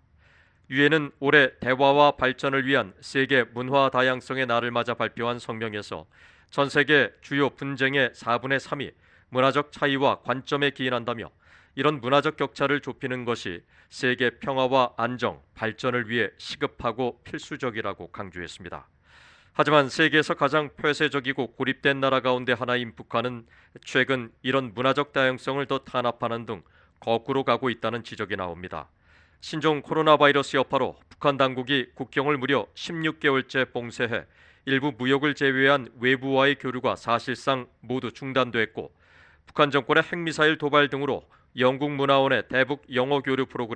유엔은 올해 대화와 발전을 위한 세계 문화 다양성의 날을 맞아 발표한 성명에서 전 세계 주요 분쟁의 4분의 3이 문화적 차이와 관점에 기인한다며 이런 문화적 격차를 좁히는 것이 세계 평화와 안정, 발전을 위해 시급하고 필수적이라고 강조했습니다. 하지만 세계에서 가장 폐쇄적이고 고립된 나라 가운데 하나인 북한은 최근 이런 문화적 다양성을 더 탄압하는 등 거꾸로 가고 있다는 지적이 나옵니다. 신종 코로나 바이러스 여파로 북한 당국이 국경을 무려 16개월째 봉쇄해 일부 무역을 제외한 외부와의 교류가 사실상 모두 중단됐고 북한 정권의 핵미사일 도발 등으로 영국 문화원의 대북 영어 교류 프로그램,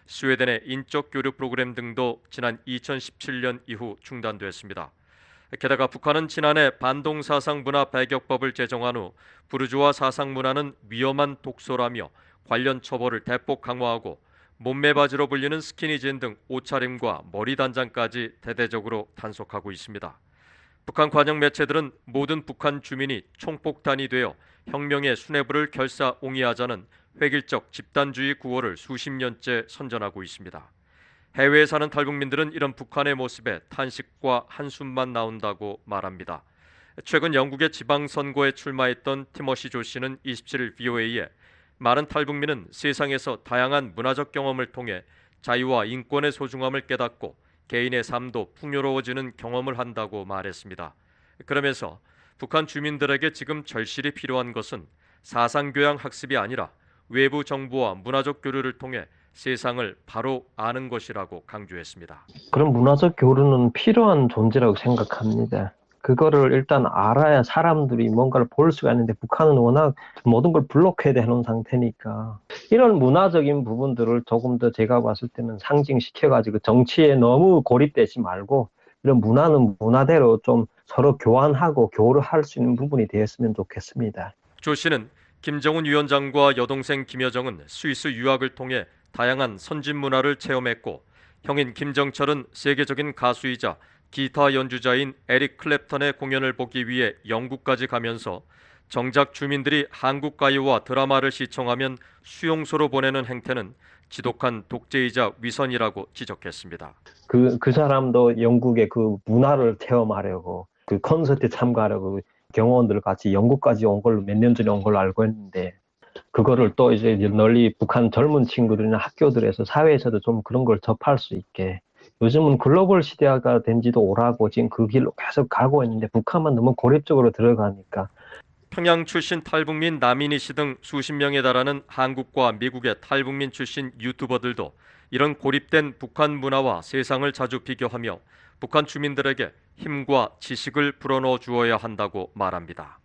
스웨덴의 인적 교류 프로그램 등도 지난 2017년 이후 중단됐습니다. 게다가 북한은 지난해 반동사상 문화 배격법을 제정한 후 부르주아 사상 문화는 위험한 독소라며 관련 처벌을 대폭 강화하고 몸매바지로 불리는 스키니진 등 옷차림과 머리 단장까지 대대적으로 단속하고 있습니다. 북한 관영 매체들은 모든 북한 주민이 총폭탄이 되어 혁명의 수뇌부를 결사옹이하자는 획일적 집단주의 구호를 수십 년째 선전하고 있습니다. 해외에 사는 탈북민들은 이런 북한의 모습에 탄식과 한숨만 나온다고 말합니다. 최근 영국의 지방선거에 출마했던 티머시 조 씨는 27일 VOA에 많은 탈북민은 세상에서 다양한 문화적 경험을 통해 자유와 인권의 소중함을 깨닫고 개인의 삶도 풍요로워지는 경험을 한다고 말했습니다. 그러면서 북한 주민들에게 지금 절실히 필요한 것은 사상교양 학습이 아니라 외부 정보와 문화적 교류를 통해 세상을 바로 아는 것이라고 강조했습니다.
그런 문화적 교류는 필요한 존재라고 생각합니다. 그거를 일단 알아야 사람들이 뭔가를 볼 수가 있는데 북한은 워낙 모든 걸 블록해야 해놓은 상태니까 이런 문화적인 부분들을 조금 더 제가 봤을 때는 상징시켜가지고 정치에 너무 고립되지 말고 이런 문화는 문화대로 좀 서로 교환하고 교류할 수 있는 부분이 되었으면 좋겠습니다.
조 씨는 김정은 위원장과 여동생 김여정은 스위스 유학을 통해 다양한 선진 문화를 체험했고 형인 김정철은 세계적인 가수이자 기타 연주자인 에릭 클랩턴의 공연을 보기 위해 영국까지 가면서 정작 주민들이 한국 가요와 드라마를 시청하면 수용소로 보내는 행태는 지독한 독재이자 위선이라고 지적했습니다.
그 사람도 영국의 그 문화를 체험하려고 그 콘서트에 참가하려고 경호원들 같이 영국까지 온 걸로 몇 년 전에 온 걸로 알고 있는데 그거를 또 이제 널리 북한 젊은 친구들이나 학교들에서 사회에서도 좀 그런 걸 접할 수 있게 요즘은 글로벌 시대가 된 지도 오라고 지금 그 길로 계속 가고 있는데 북한만 너무 고립적으로 들어가니까
평양 출신 탈북민 남인희 씨 등 수십 명에 달하는 한국과 미국의 탈북민 출신 유튜버들도 이런 고립된 북한 문화와 세상을 자주 비교하며 북한 주민들에게 힘과 지식을 불어넣어 주어야 한다고 말합니다.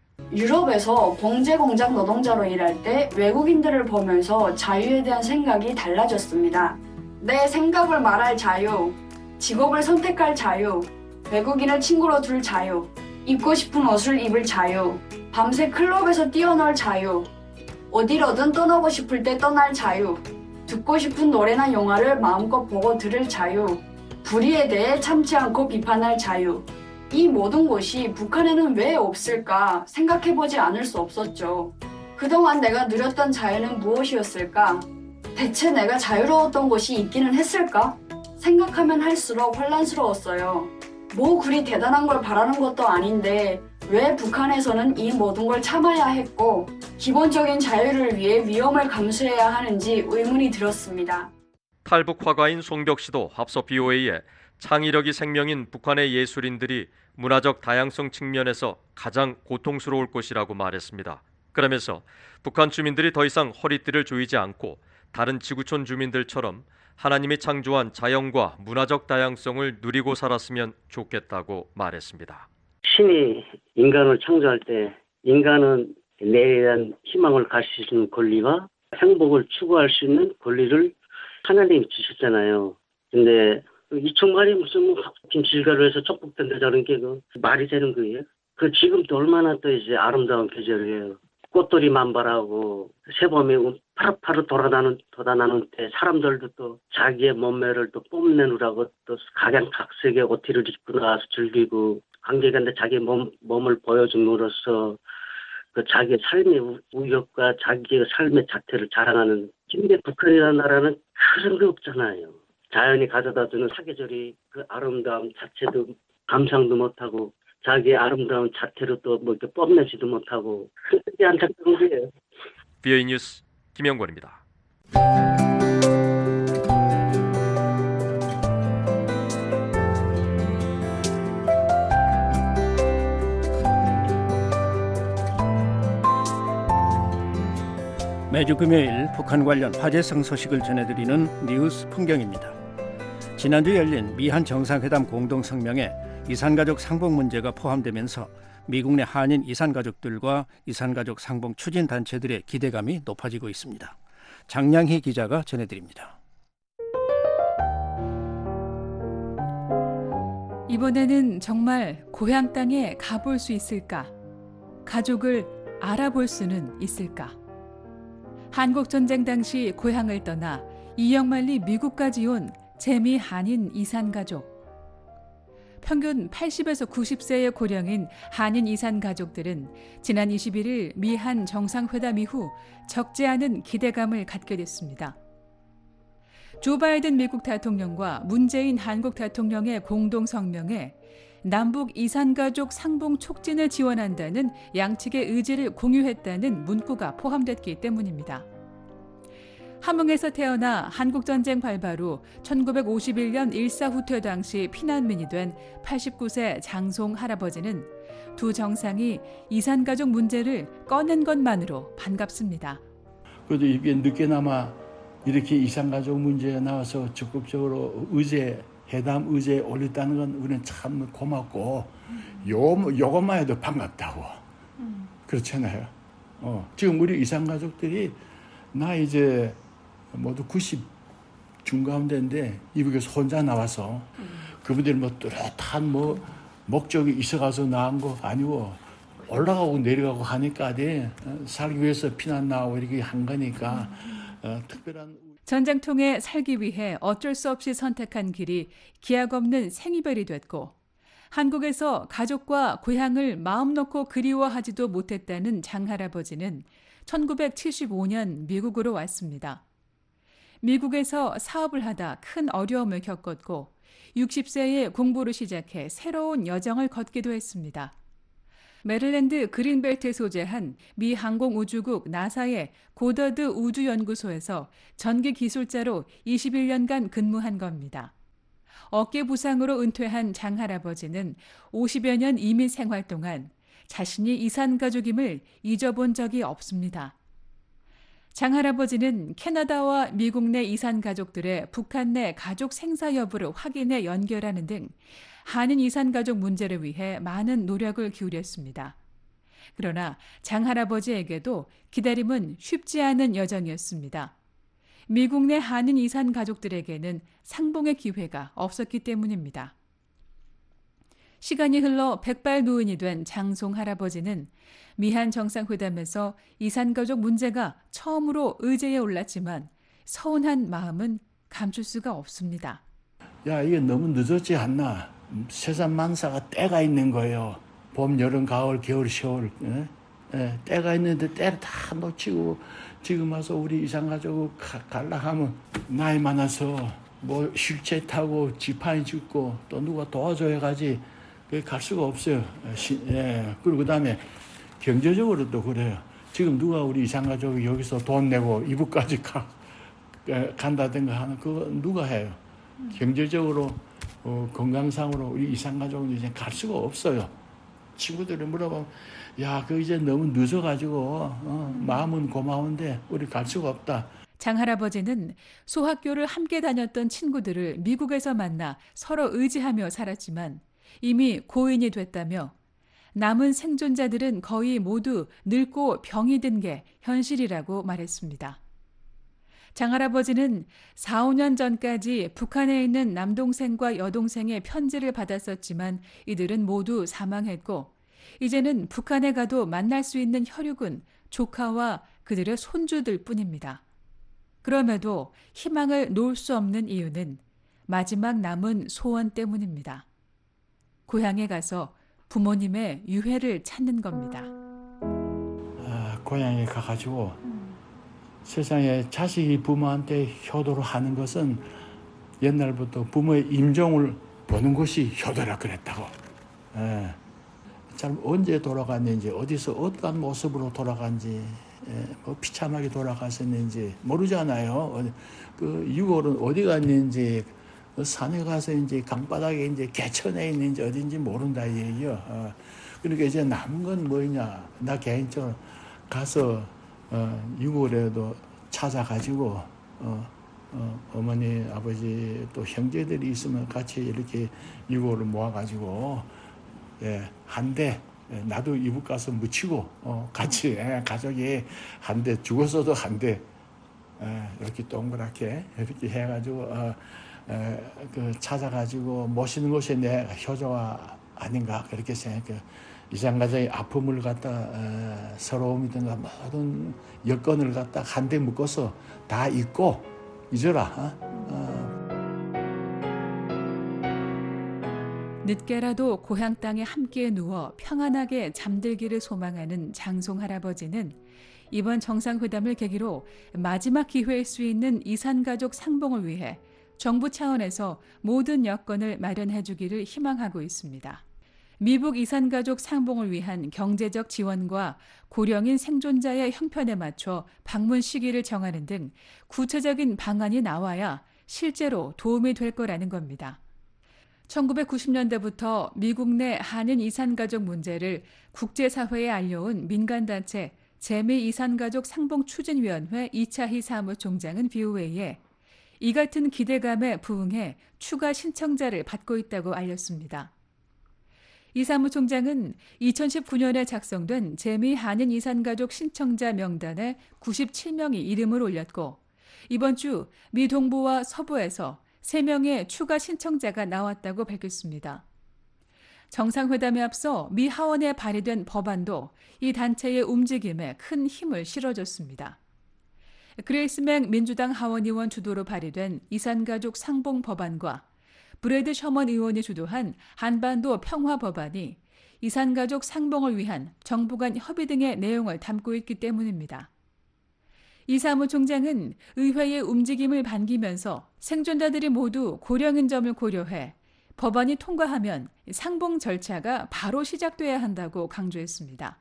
유럽에서 봉제 공장 노동자로 일할 때 외국인들을 보면서 자유에 대한 생각이 달라졌습니다. 내 생각을 말할 자유, 직업을 선택할 자유, 외국인을 친구로 둘 자유, 입고 싶은 옷을 입을 자유, 밤새 클럽에서 뛰어놀 자유, 어디로든 떠나고 싶을 때 떠날 자유, 듣고 싶은 노래나 영화를 마음껏 보고 들을 자유, 불의에 대해 참지 않고 비판할 자유. 이 모든 것이 북한에는 왜 없을까 생각해보지 않을 수 없었죠. 그동안 내가 누렸던 자유는 무엇이었을까? 대체 내가 자유로웠던 것이 있기는 했을까? 생각하면 할수록 혼란스러웠어요. 뭐 그리 대단한 걸 바라는 것도 아닌데 왜 북한에서는 이 모든 걸 참아야 했고 기본적인 자유를 위해 위험을 감수해야 하는지 의문이 들었습니다.
탈북 화가인 송벽 씨도 앞서 BOA에 창의력이 생명인 북한의 예술인들이 문화적 다양성 측면에서 가장 고통스러울 것이라고 말했습니다. 그러면서 북한 주민들이 더 이상 허리띠를 조이지 않고 다른 지구촌 주민들처럼 하나님이 창조한 자연과 문화적 다양성을 누리고 살았으면 좋겠다고 말했습니다.
신이 인간을 창조할 때 인간은 내일에 대한 희망을 가질 수 있는 권리와 행복을 추구할 수 있는 권리를 하나님이 주셨잖아요. 근데 이 총알이 무슨 김치가루 해서 촉복된다 저런 게 말이 되는 거예요? 지금도 얼마나 또 이제 아름다운 계절이에요. 꽃들이 만발하고 새봄이 파릇파릇 돋아나는 때 사람들도 또 자기의 몸매를 또 뽐내느라고 또 각양각색의 옷티를 입고 나와서 즐기고 관객한테 자기 몸을 보여줌으로써 그 자기의 삶의 우욕과 자기의 삶의 자태를 자랑하는. 근데 북한이라는 나라는 그런 게 없잖아요. 자연이 가져다주는 사계절이 그 아름다움 자체도 감상도 못하고 자기의 아름다운 자태로 또 뭐 이렇게 뽐내지도 못하고 그게 안타까운 거예요.
BOA 뉴스 김영권입니다.
매주 금요일 북한 관련 화제성 소식을 전해드리는 뉴스 풍경입니다. 지난주 열린 미한 정상회담 공동성명에 이산가족 상봉 문제가 포함되면서 미국 내 한인 이산가족들과 이산가족 상봉 추진단체들의 기대감이 높아지고 있습니다. 장량희 기자가 전해드립니다.
이번에는 정말 고향 땅에 가볼 수 있을까? 가족을 알아볼 수는 있을까? 한국전쟁 당시 고향을 떠나 2억 만리 미국까지 온 재미 한인 이산 가족. 평균 80에서 90세의 고령인 한인 이산 가족들은 지난 21일 미한 정상회담 이후 적지 않은 기대감을 갖게 됐습니다. 조 바이든 미국 대통령과 문재인 한국 대통령의 공동 성명에 남북 이산가족 상봉 촉진을 지원한다는 양측의 의지를 공유했다는 문구가 포함됐기 때문입니다. 함흥에서 태어나 한국전쟁 발발 후 1951년 일사후퇴 당시 피난민이 된 89세 장송 할아버지는 두 정상이 이산가족 문제를 꺼낸 것만으로 반갑습니다.
그래도 이게 늦게나마 이렇게 이산가족 문제에 나와서 적극적으로 회담 의제에 올렸다는 건 우리는 참 고맙고 요것만 해도 반갑다고. 그렇잖아요. 지금 우리 이산가족들이 나 이제 모두 90 중가운데인데 이북에서 혼자 나와서 그분들 뭐 뚜렷한 목적이 있어가서 나온 거 아니고 올라가고 내려가고 하니까 살기 위해서 피난 나오고 이렇게 한 거니까 특별한
전쟁통에 살기 위해 어쩔 수 없이 선택한 길이 기약 없는 생이별이 됐고 한국에서 가족과 고향을 마음 놓고 그리워하지도 못했다는 장할아버지는 1975년 미국으로 왔습니다. 미국에서 사업을 하다 큰 어려움을 겪었고 60세에 공부를 시작해 새로운 여정을 걷기도 했습니다. 메릴랜드 그린벨트에 소재한 미 항공우주국 나사의 고더드 우주연구소에서 전기 기술자로 21년간 근무한 겁니다. 어깨 부상으로 은퇴한 장할아버지는 50여 년 이민 생활 동안 자신이 이산가족임을 잊어본 적이 없습니다. 장할아버지는 캐나다와 미국 내 이산가족들의 북한 내 가족 생사 여부를 확인해 연결하는 등 한인 이산가족 문제를 위해 많은 노력을 기울였습니다. 그러나 장할아버지에게도 기다림은 쉽지 않은 여정이었습니다. 미국 내 한인 이산 가족들에게는 상봉의 기회가 없었기 때문입니다. 시간이 흘러 백발노인이 된 장송 할아버지는 미한 정상회담에서 이산가족 문제가 처음으로 의제에 올랐지만 서운한 마음은 감출 수가 없습니다.
야, 이게 너무 늦었지 않나? 세상 만사가 때가 있는 거예요. 봄, 여름, 가을, 겨울, 겨울. 때가 있는데 때를 다 놓치고 지금 와서 우리 이산가족 갈라 하면 나이 많아서 뭐 휠체어 타고 지팡이 짚고 또 누가 도와줘야 가지 갈 수가 없어요. 그리고 그다음에 경제적으로도 그래요. 지금 누가 우리 이산가족이 여기서 돈 내고 이북까지 간다든가 하는 그거 누가 해요? 경제적으로 건강상으로 우리 이산가족은 이제 갈 수가 없어요. 친구들이 물어보면 야, 그 이제 너무 늦어가지고 마음은 고마운데 우리 갈 수가 없다.
장할아버지는 소학교를 함께 다녔던 친구들을 미국에서 만나 서로 의지하며 살았지만 이미 고인이 됐다며 남은 생존자들은 거의 모두 늙고 병이 든 게 현실이라고 말했습니다. 장할아버지는 4, 5년 전까지 북한에 있는 남동생과 여동생의 편지를 받았었지만 이들은 모두 사망했고 이제는 북한에 가도 만날 수 있는 혈육은 조카와 그들의 손주들 뿐입니다. 그럼에도 희망을 놓을 수 없는 이유는 마지막 남은 소원 때문입니다. 고향에 가서 부모님의 유해를 찾는 겁니다.
고향에 가가지고 세상에 자식이 부모한테 효도를 하는 것은 옛날부터 부모의 임종을 보는 것이 효도라 그랬다고. 참 언제 돌아갔는지 어디서 어떠한 모습으로 돌아간지 뭐 비참하게 돌아갔었는지 모르잖아요. 그 유골은 어디 갔는지 산에 가서 이제 강바닥에 이제 개천에 있는지 어딘지 모른다 이 얘기요. 그러니까 이제 남은 건 뭐냐? 나 개인적으로 가서 유골에도 찾아가지고 어머니, 아버지 또 형제들이 있으면 같이 이렇게 유골을 모아가지고 한 대 나도 이북 가서 묻히고 같이 가족이 한 대 죽었어도 한 대 이렇게 동그랗게 이렇게 해가지고 찾아가지고 모시는 것이 내 효조가 아닌가 그렇게 생각해요. 이산가족의 아픔을 갖다 서러움이든가 모든 여건을 갖다 한데 묶어서 다 잊고 잊어라.
늦게라도 고향 땅에 함께 누워 평안하게 잠들기를 소망하는 장송 할아버지는 이번 정상회담을 계기로 마지막 기회일 수 있는 이산가족 상봉을 위해 정부 차원에서 모든 여건을 마련해 주기를 희망하고 있습니다. 미북 이산가족 상봉을 위한 경제적 지원과 고령인 생존자의 형편에 맞춰 방문 시기를 정하는 등 구체적인 방안이 나와야 실제로 도움이 될 거라는 겁니다. 1990년대부터 미국 내 한인 이산가족 문제를 국제사회에 알려온 민간단체 재미이산가족 상봉추진위원회 이차희 사무총장은 BOA에 이 같은 기대감에 부응해 추가 신청자를 받고 있다고 알렸습니다. 이 사무총장은 2019년에 작성된 재미 한인 이산가족 신청자 명단에 97명이 이름을 올렸고 이번 주 미 동부와 서부에서 3명의 추가 신청자가 나왔다고 밝혔습니다. 정상회담에 앞서 미 하원에 발의된 법안도 이 단체의 움직임에 큰 힘을 실어줬습니다. 그레이스 맥 민주당 하원의원 주도로 발의된 이산가족 상봉 법안과 브래드 셔먼 의원이 주도한 한반도 평화 법안이 이산가족 상봉을 위한 정부 간 협의 등의 내용을 담고 있기 때문입니다. 이 사무총장은 의회의 움직임을 반기면서 생존자들이 모두 고령인 점을 고려해 법안이 통과하면 상봉 절차가 바로 시작돼야 한다고 강조했습니다.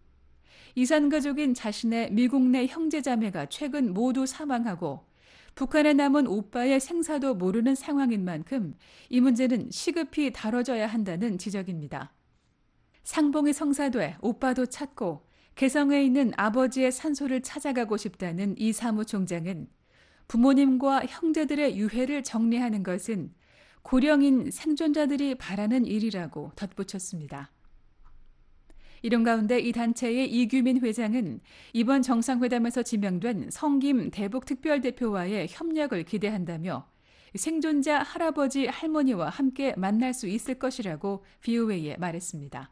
이산가족인 자신의 미국 내 형제자매가 최근 모두 사망하고 북한에 남은 오빠의 생사도 모르는 상황인 만큼 이 문제는 시급히 다뤄져야 한다는 지적입니다. 상봉이 성사돼 오빠도 찾고 개성에 있는 아버지의 산소를 찾아가고 싶다는 이 사무총장은 부모님과 형제들의 유해를 정리하는 것은 고령인 생존자들이 바라는 일이라고 덧붙였습니다. 이런 가운데 이 단체의 이규민 회장은 이번 정상회담에서 지명된 성김 대북특별대표와의 협력을 기대한다며 생존자 할아버지 할머니와 함께 만날 수 있을 것이라고 BOA에 말했습니다.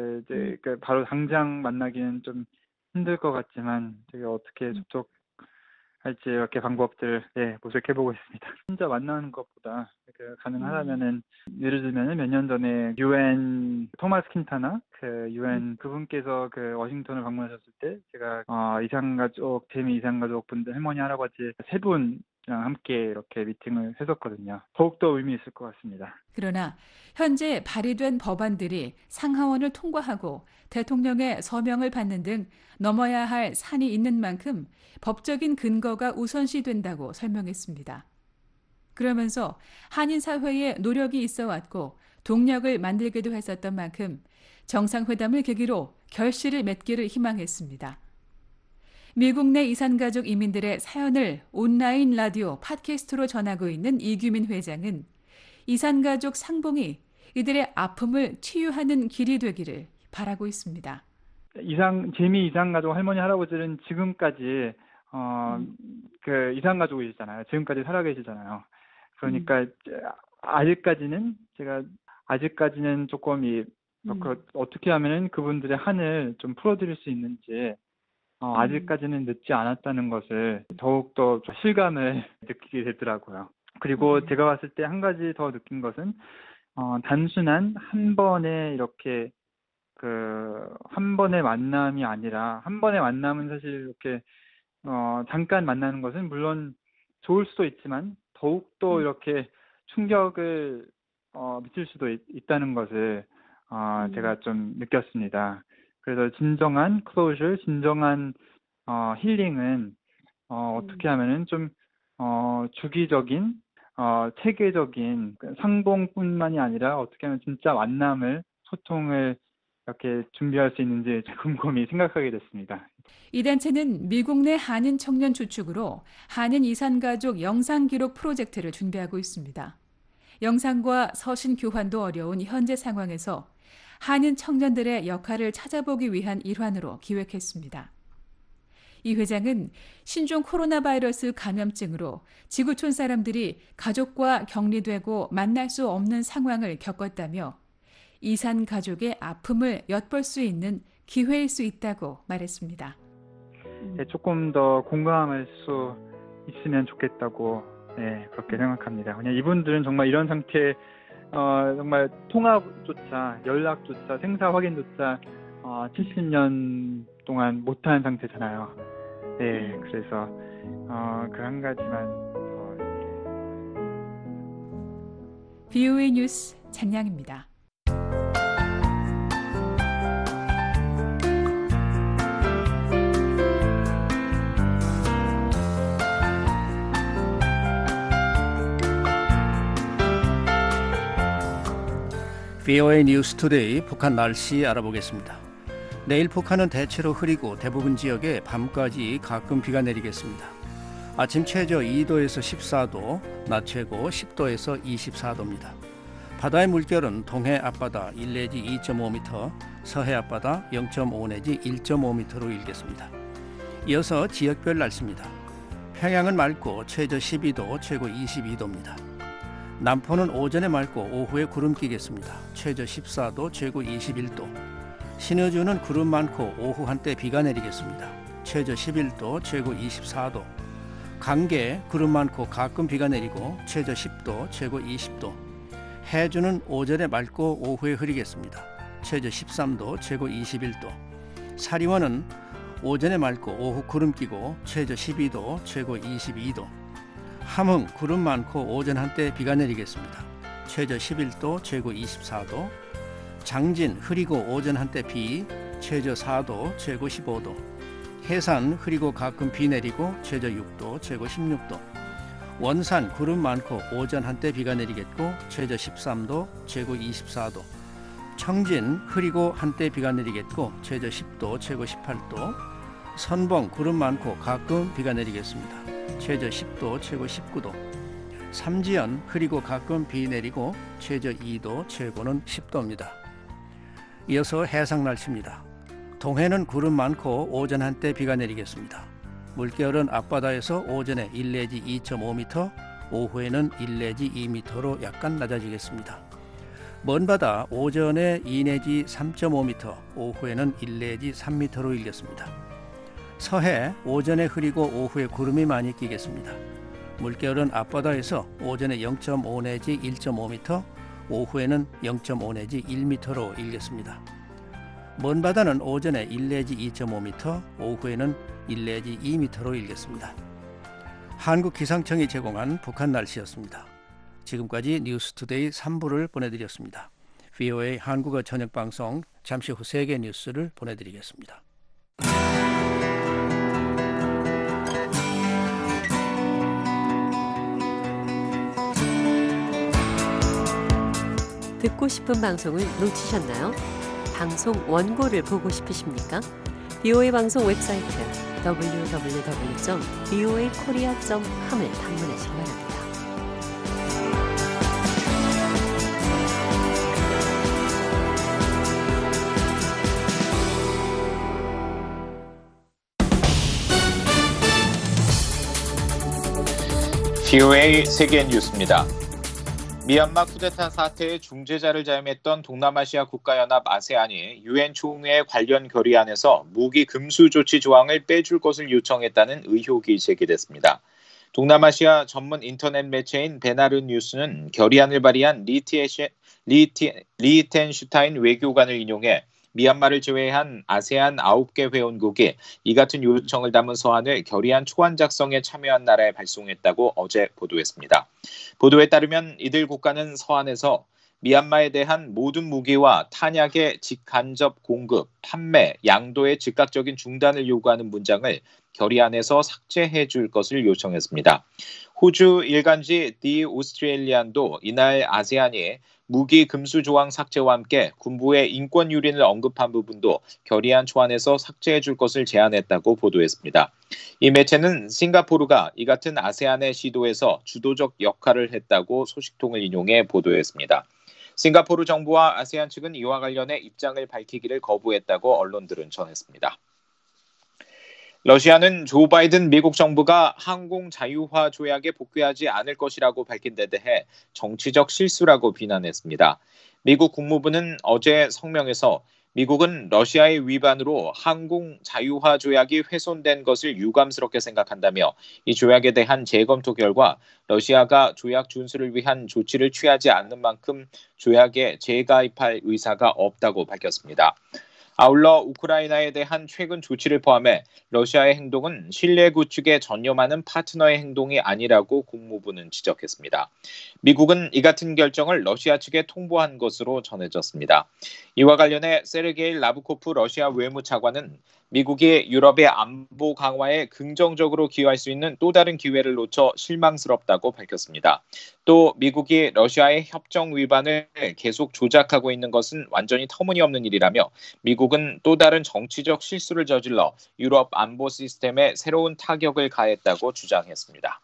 바로 당장 만나기는 좀 힘들 것 같지만 어떻게 접촉할지 이렇게 방법들을 모색해보고 있습니다. 혼자 만나는 것보다 가능하다면은 예를 들면 몇 년 전에 UN 토마스 킨타나 UN 그분께서 워싱턴을 방문하셨을 때 제가 이산가족 재미 이산가족 분들 할머니 할아버지 3분이랑 함께 이렇게 미팅을 했었거든요. 더욱더 의미 있을 것 같습니다.
그러나 현재 발의된 법안들이 상하원을 통과하고 대통령의 서명을 받는 등 넘어야 할 산이 있는 만큼 법적인 근거가 우선시된다고 설명했습니다. 그러면서 한인 사회에 노력이 있어 왔고 동력을 만들기도 했었던 만큼 정상회담을 계기로 결실을 맺기를 희망했습니다. 미국 내 이산가족 이민들의 사연을 온라인 라디오 팟캐스트로 전하고 있는 이규민 회장은 이산가족 상봉이 이들의 아픔을 치유하는 길이 되기를 바라고 있습니다.
재미 이산가족 할머니 할아버지는 지금까지 이산가족이시잖아요. 지금까지 살아계시잖아요. 그러니까 아직까지는 조금 어떻게 하면은 그분들의 한을 좀 풀어드릴 수 있는지 아직까지는 늦지 않았다는 것을 더욱더 실감을 느끼게 되더라고요. 그리고 제가 봤을 때 한 가지 더 느낀 것은 단순한 한 번의 이렇게 한 번의 만남이 아니라 한 번의 만남은 사실 이렇게 잠깐 만나는 것은 물론 좋을 수도 있지만 더욱더 이렇게 충격을 미칠 수도 있다는 것을 제가 좀 느꼈습니다. 그래서 진정한 클로저, 진정한 힐링은 어떻게 하면은 좀 주기적인 체계적인 상봉뿐만이 아니라 어떻게 하면 진짜 만남을 소통을 이렇게 준비할 수 있는지 곰곰이 생각하게 됐습니다.
이 단체는 미국 내 한인 청년 주축으로 한인 이산가족 영상기록 프로젝트를 준비하고 있습니다. 영상과 서신 교환도 어려운 현재 상황에서 한인 청년들의 역할을 찾아보기 위한 일환으로 기획했습니다. 이 회장은 신종 코로나 바이러스 감염증으로 지구촌 사람들이 가족과 격리되고 만날 수 없는 상황을 겪었다며 이산 가족의 아픔을 엿볼 수 있는 기회일 수 있다고 말했습니다.
네, 조금 더 공감할 수 있으면 좋겠다고 그렇게 생각합니다. 그냥 이분들은 정말 이런 상태에 정말 통화조차 연락조차 생사 확인조차 70년 동안 못한 상태잖아요. 네, 그래서 그 한 가지만
VOA 뉴스 장량입니다.
VOA 뉴스 투데이 북한 날씨 알아보겠습니다. 내일 북한은 대체로 흐리고 대부분 지역에 밤까지 가끔 비가 내리겠습니다. 아침 최저 2도에서 14도, 낮 최고 10도에서 24도입니다. 바다의 물결은 동해 앞바다 1 내지 2.5m, 서해 앞바다 0.5 내지 1.5m로 일겠습니다. 이어서 지역별 날씨입니다. 평양은 맑고 최저 12도, 최고 22도입니다. 남포는 오전에 맑고 오후에 구름 끼겠습니다. 최저 14도, 최고 21도. 신의주는 구름 많고 오후 한때 비가 내리겠습니다. 최저 11도, 최고 24도. 강계 구름 많고 가끔 비가 내리고 최저 10도, 최고 20도. 해주는 오전에 맑고 오후에 흐리겠습니다. 최저 13도, 최고 21도. 사리원은 오전에 맑고 오후 구름 끼고 최저 12도, 최고 22도. 함흥 구름 많고 오전 한때 비가 내리겠습니다. 최저 11도, 최고 24도. 장진 흐리고 오전 한때 비, 최저 4도, 최고 15도. 해산 흐리고 가끔 비 내리고 최저 6도, 최고 16도. 원산 구름 많고 오전 한때 비가 내리겠고 최저 13도, 최고 24도. 청진 흐리고 한때 비가 내리겠고 최저 10도, 최고 18도. 선봉 구름 많고 가끔 비가 내리겠습니다. 최저 10도, 최고 19도. 삼지연 흐리고 가끔 비 내리고 최저 2도, 최고는 10도입니다. 이어서 해상 날씨입니다. 동해는 구름 많고 오전 한때 비가 내리겠습니다. 물결은 앞바다에서 오전에 1 내지 2.5m, 오후에는 1 내지 2m로 약간 낮아지겠습니다. 먼바다 오전에 2 내지 3.5m, 오후에는 1 내지 3m로 일겠습니다. 서해 오전에 흐리고 오후에 구름이 많이 끼겠습니다. 물결은 앞바다에서 오전에 0.5 내지 1.5m, 오후에는 0.5 내지 1m로 일겠습니다. 먼바다는 오전에 1 내지 2.5m, 오후에는 1 내지 2m로 일겠습니다. 한국기상청이 제공한 북한 날씨였습니다. 지금까지 뉴스투데이 3부를 보내드렸습니다. VOA 한국어 저녁방송 잠시 후 세계 뉴스를 보내드리겠습니다.
듣고 싶은 방송을 놓치셨나요? 방송 원고를 보고 싶으십니까? VOA 방송 웹사이트 www.voakorea.com을 방문하시기 바랍니다.
VOA 세계 뉴스입니다. 미얀마 쿠데타 사태의 중재자를 자임했던 동남아시아 국가연합 아세안이 유엔 총회 관련 결의안에서 무기 금수 조치 조항을 빼줄 것을 요청했다는 의혹이 제기됐습니다. 동남아시아 전문 인터넷 매체인 베나르 뉴스는 결의안을 발의한 리텐슈타인 외교관을 인용해 미얀마를 제외한 아세안 9개 회원국이 이 같은 요청을 담은 서한을 결의안 초안 작성에 참여한 나라에 발송했다고 어제 보도했습니다. 보도에 따르면 이들 국가는 서한에서 미얀마에 대한 모든 무기와 탄약의 직간접 공급, 판매, 양도의 즉각적인 중단을 요구하는 문장을 결의안에서 삭제해 줄 것을 요청했습니다. 호주 일간지 디 오스트레일리안도 이날 아세안이 무기 금수 조항 삭제와 함께 군부의 인권 유린을 언급한 부분도 결의안 초안에서 삭제해 줄 것을 제안했다고 보도했습니다. 이 매체는 싱가포르가 이 같은 아세안의 시도에서 주도적 역할을 했다고 소식통을 인용해 보도했습니다. 싱가포르 정부와 아세안 측은 이와 관련해 입장을 밝히기를 거부했다고 언론들은 전했습니다. 러시아는 조 바이든 미국 정부가 항공 자유화 조약에 복귀하지 않을 것이라고 밝힌 데 대해 정치적 실수라고 비난했습니다. 미국 국무부는 어제 성명에서 미국은 러시아의 위반으로 항공 자유화 조약이 훼손된 것을 유감스럽게 생각한다며 이 조약에 대한 재검토 결과 러시아가 조약 준수를 위한 조치를 취하지 않는 만큼 조약에 재가입할 의사가 없다고 밝혔습니다. 아울러 우크라이나에 대한 최근 조치를 포함해 러시아의 행동은 신뢰 구축에 전념하는 파트너의 행동이 아니라고 국무부는 지적했습니다. 미국은 이 같은 결정을 러시아 측에 통보한 것으로 전해졌습니다. 이와 관련해 세르게이 라브코프 러시아 외무차관은 미국이 유럽의 안보 강화에 긍정적으로 기여할 수 있는 또 다른 기회를 놓쳐 실망스럽다고 밝혔습니다. 또 미국이 러시아의 협정 위반을 계속 조작하고 있는 것은 완전히 터무니없는 일이라며 미국은 또 다른 정치적 실수를 저질러 유럽 안보 시스템에 새로운 타격을 가했다고 주장했습니다.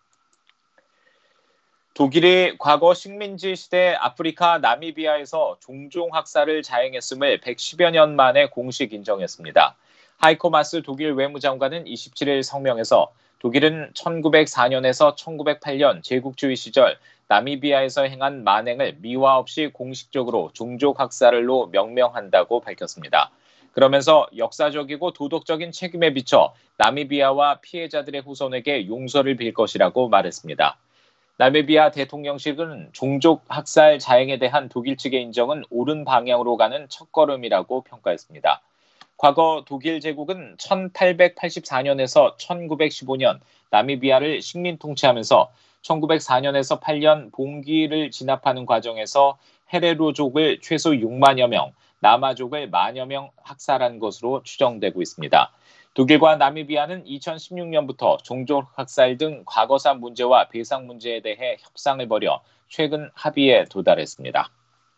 독일이 과거 식민지 시대 아프리카 나미비아에서 종종 학살을 자행했음을 110여 년 만에 공식 인정했습니다. 하이코 마스 독일 외무장관은 27일 성명에서 독일은 1904년에서 1908년 제국주의 시절 나미비아에서 행한 만행을 미화 없이 공식적으로 종족 학살로 명명한다고 밝혔습니다. 그러면서 역사적이고 도덕적인 책임에 비춰 나미비아와 피해자들의 후손에게 용서를 빌 것이라고 말했습니다. 나미비아 대통령실은 종족 학살 자행에 대한 독일 측의 인정은 옳은 방향으로 가는 첫걸음이라고 평가했습니다. 과거 독일 제국은 1884년에서 1915년 나미비아를 식민 통치하면서 1904년에서 8년 봉기를 진압하는 과정에서 헤레로족을 최소 6만여 명, 나마족을 만여 명 학살한 것으로 추정되고 있습니다. 독일과 나미비아는 2016년부터 종족 학살 등 과거사 문제와 배상 문제에 대해 협상을 벌여 최근 합의에 도달했습니다.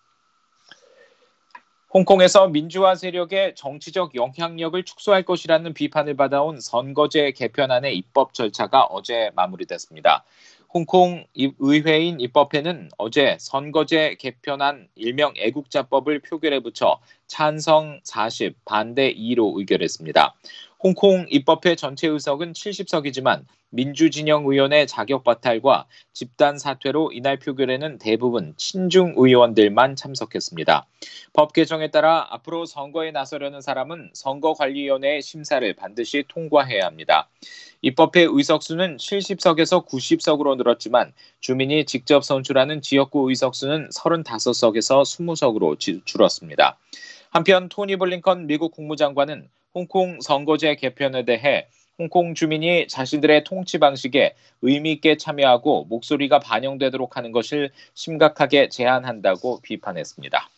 홍콩에서 민주화 세력의 정치적 영향력을 축소할 것이라는 비판을 받아온 선거제 개편안의 입법 절차가 어제 마무리됐습니다. 홍콩 의회인 입법회는 어제 선거제 개편안 일명 애국자법을 표결에 붙여 찬성 40, 반대 2로 의결했습니다. 홍콩 입법회 전체 의석은 70석이지만 민주진영 의원의 자격 박탈과 집단 사퇴로 이날 표결에는 대부분 친중 의원들만 참석했습니다. 법 개정에 따라 앞으로 선거에 나서려는 사람은 선거관리위원회의 심사를 반드시 통과해야 합니다. 입법회 의석수는 70석에서 90석으로 늘었지만 주민이 직접 선출하는 지역구 의석수는 35석에서 20석으로 줄었습니다. 한편 토니 블링컨 미국 국무장관은 홍콩 선거제 개편에 대해 홍콩 주민이 자신들의 통치 방식에 의미 있게 참여하고 목소리가 반영되도록 하는 것을 심각하게 제한한다고 비판했습니다.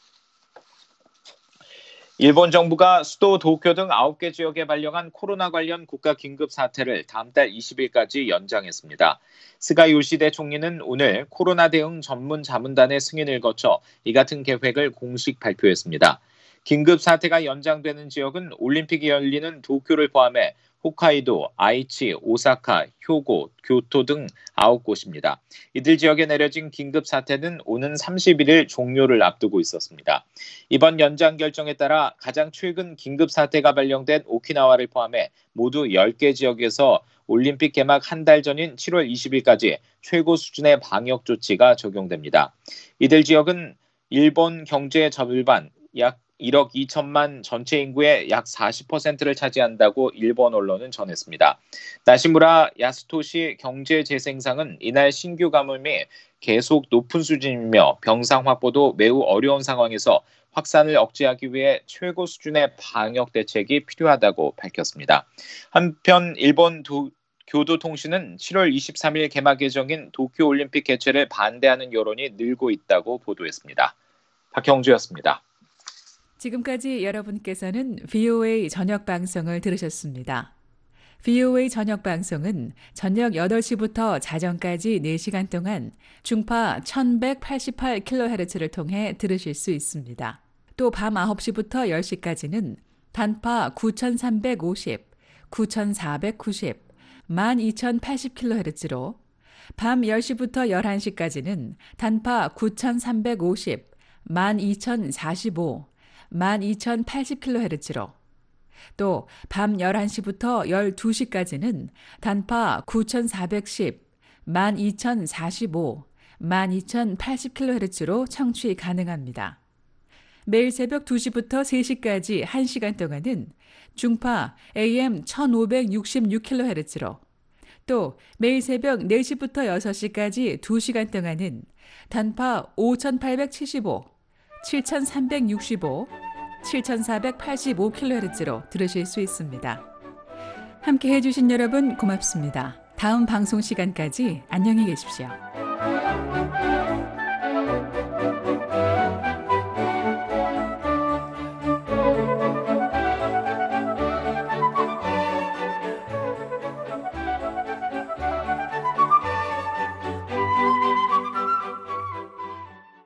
일본 정부가 수도 도쿄 등 9개 지역에 발령한 코로나 관련 국가 긴급 사태를 다음 달 20일까지 연장했습니다. 스가 요시대 총리는 오늘 코로나 대응 전문 자문단의 승인을 거쳐 이 같은 계획을 공식 발표했습니다. 긴급 사태가 연장되는 지역은 올림픽이 열리는 도쿄를 포함해 홋카이도, 아이치, 오사카, 효고, 교토 등 9곳입니다. 이들 지역에 내려진 긴급 사태는 오는 31일 종료를 앞두고 있었습니다. 이번 연장 결정에 따라 가장 최근 긴급 사태가 발령된 오키나와를 포함해 모두 10개 지역에서 올림픽 개막 한 달 전인 7월 20일까지 최고 수준의 방역 조치가 적용됩니다. 이들 지역은 일본 경제의 절반, 약 1억 2천만 전체 인구의 약 40%를 차지한다고 일본 언론은 전했습니다. 나시무라 야스토시 경제재생상은 이날 신규 감염이 계속 높은 수준이며 병상 확보도 매우 어려운 상황에서 확산을 억제하기 위해 최고 수준의 방역 대책이 필요하다고 밝혔습니다. 한편 일본 교도통신은 7월 23일 개막 예정인 도쿄올림픽 개최를 반대하는 여론이 늘고 있다고 보도했습니다. 박형주였습니다.
지금까지 여러분께서는 VOA 저녁 방송을 들으셨습니다. VOA 저녁 방송은 저녁 8시부터 자정까지 4시간 동안 중파 1188kHz를 통해 들으실 수 있습니다. 또 밤 9시부터 10시까지는 단파 9350, 9490, 12080kHz로 밤 10시부터 11시까지는 단파 9350, 12045, 12080kHz로 또 밤 11시부터 12시까지는 단파 9410, 12045, 12080kHz로 청취 가능합니다. 매일 새벽 2시부터 3시까지 1시간 동안은 중파 AM 1566kHz로, 또 매일 새벽 4시부터 6시까지 2시간 동안은 단파 5875, 7365, 7485kHz로 들으실 수 있습니다. 함께 해주신 여러분 고맙습니다. 다음 방송 시간까지 안녕히 계십시오.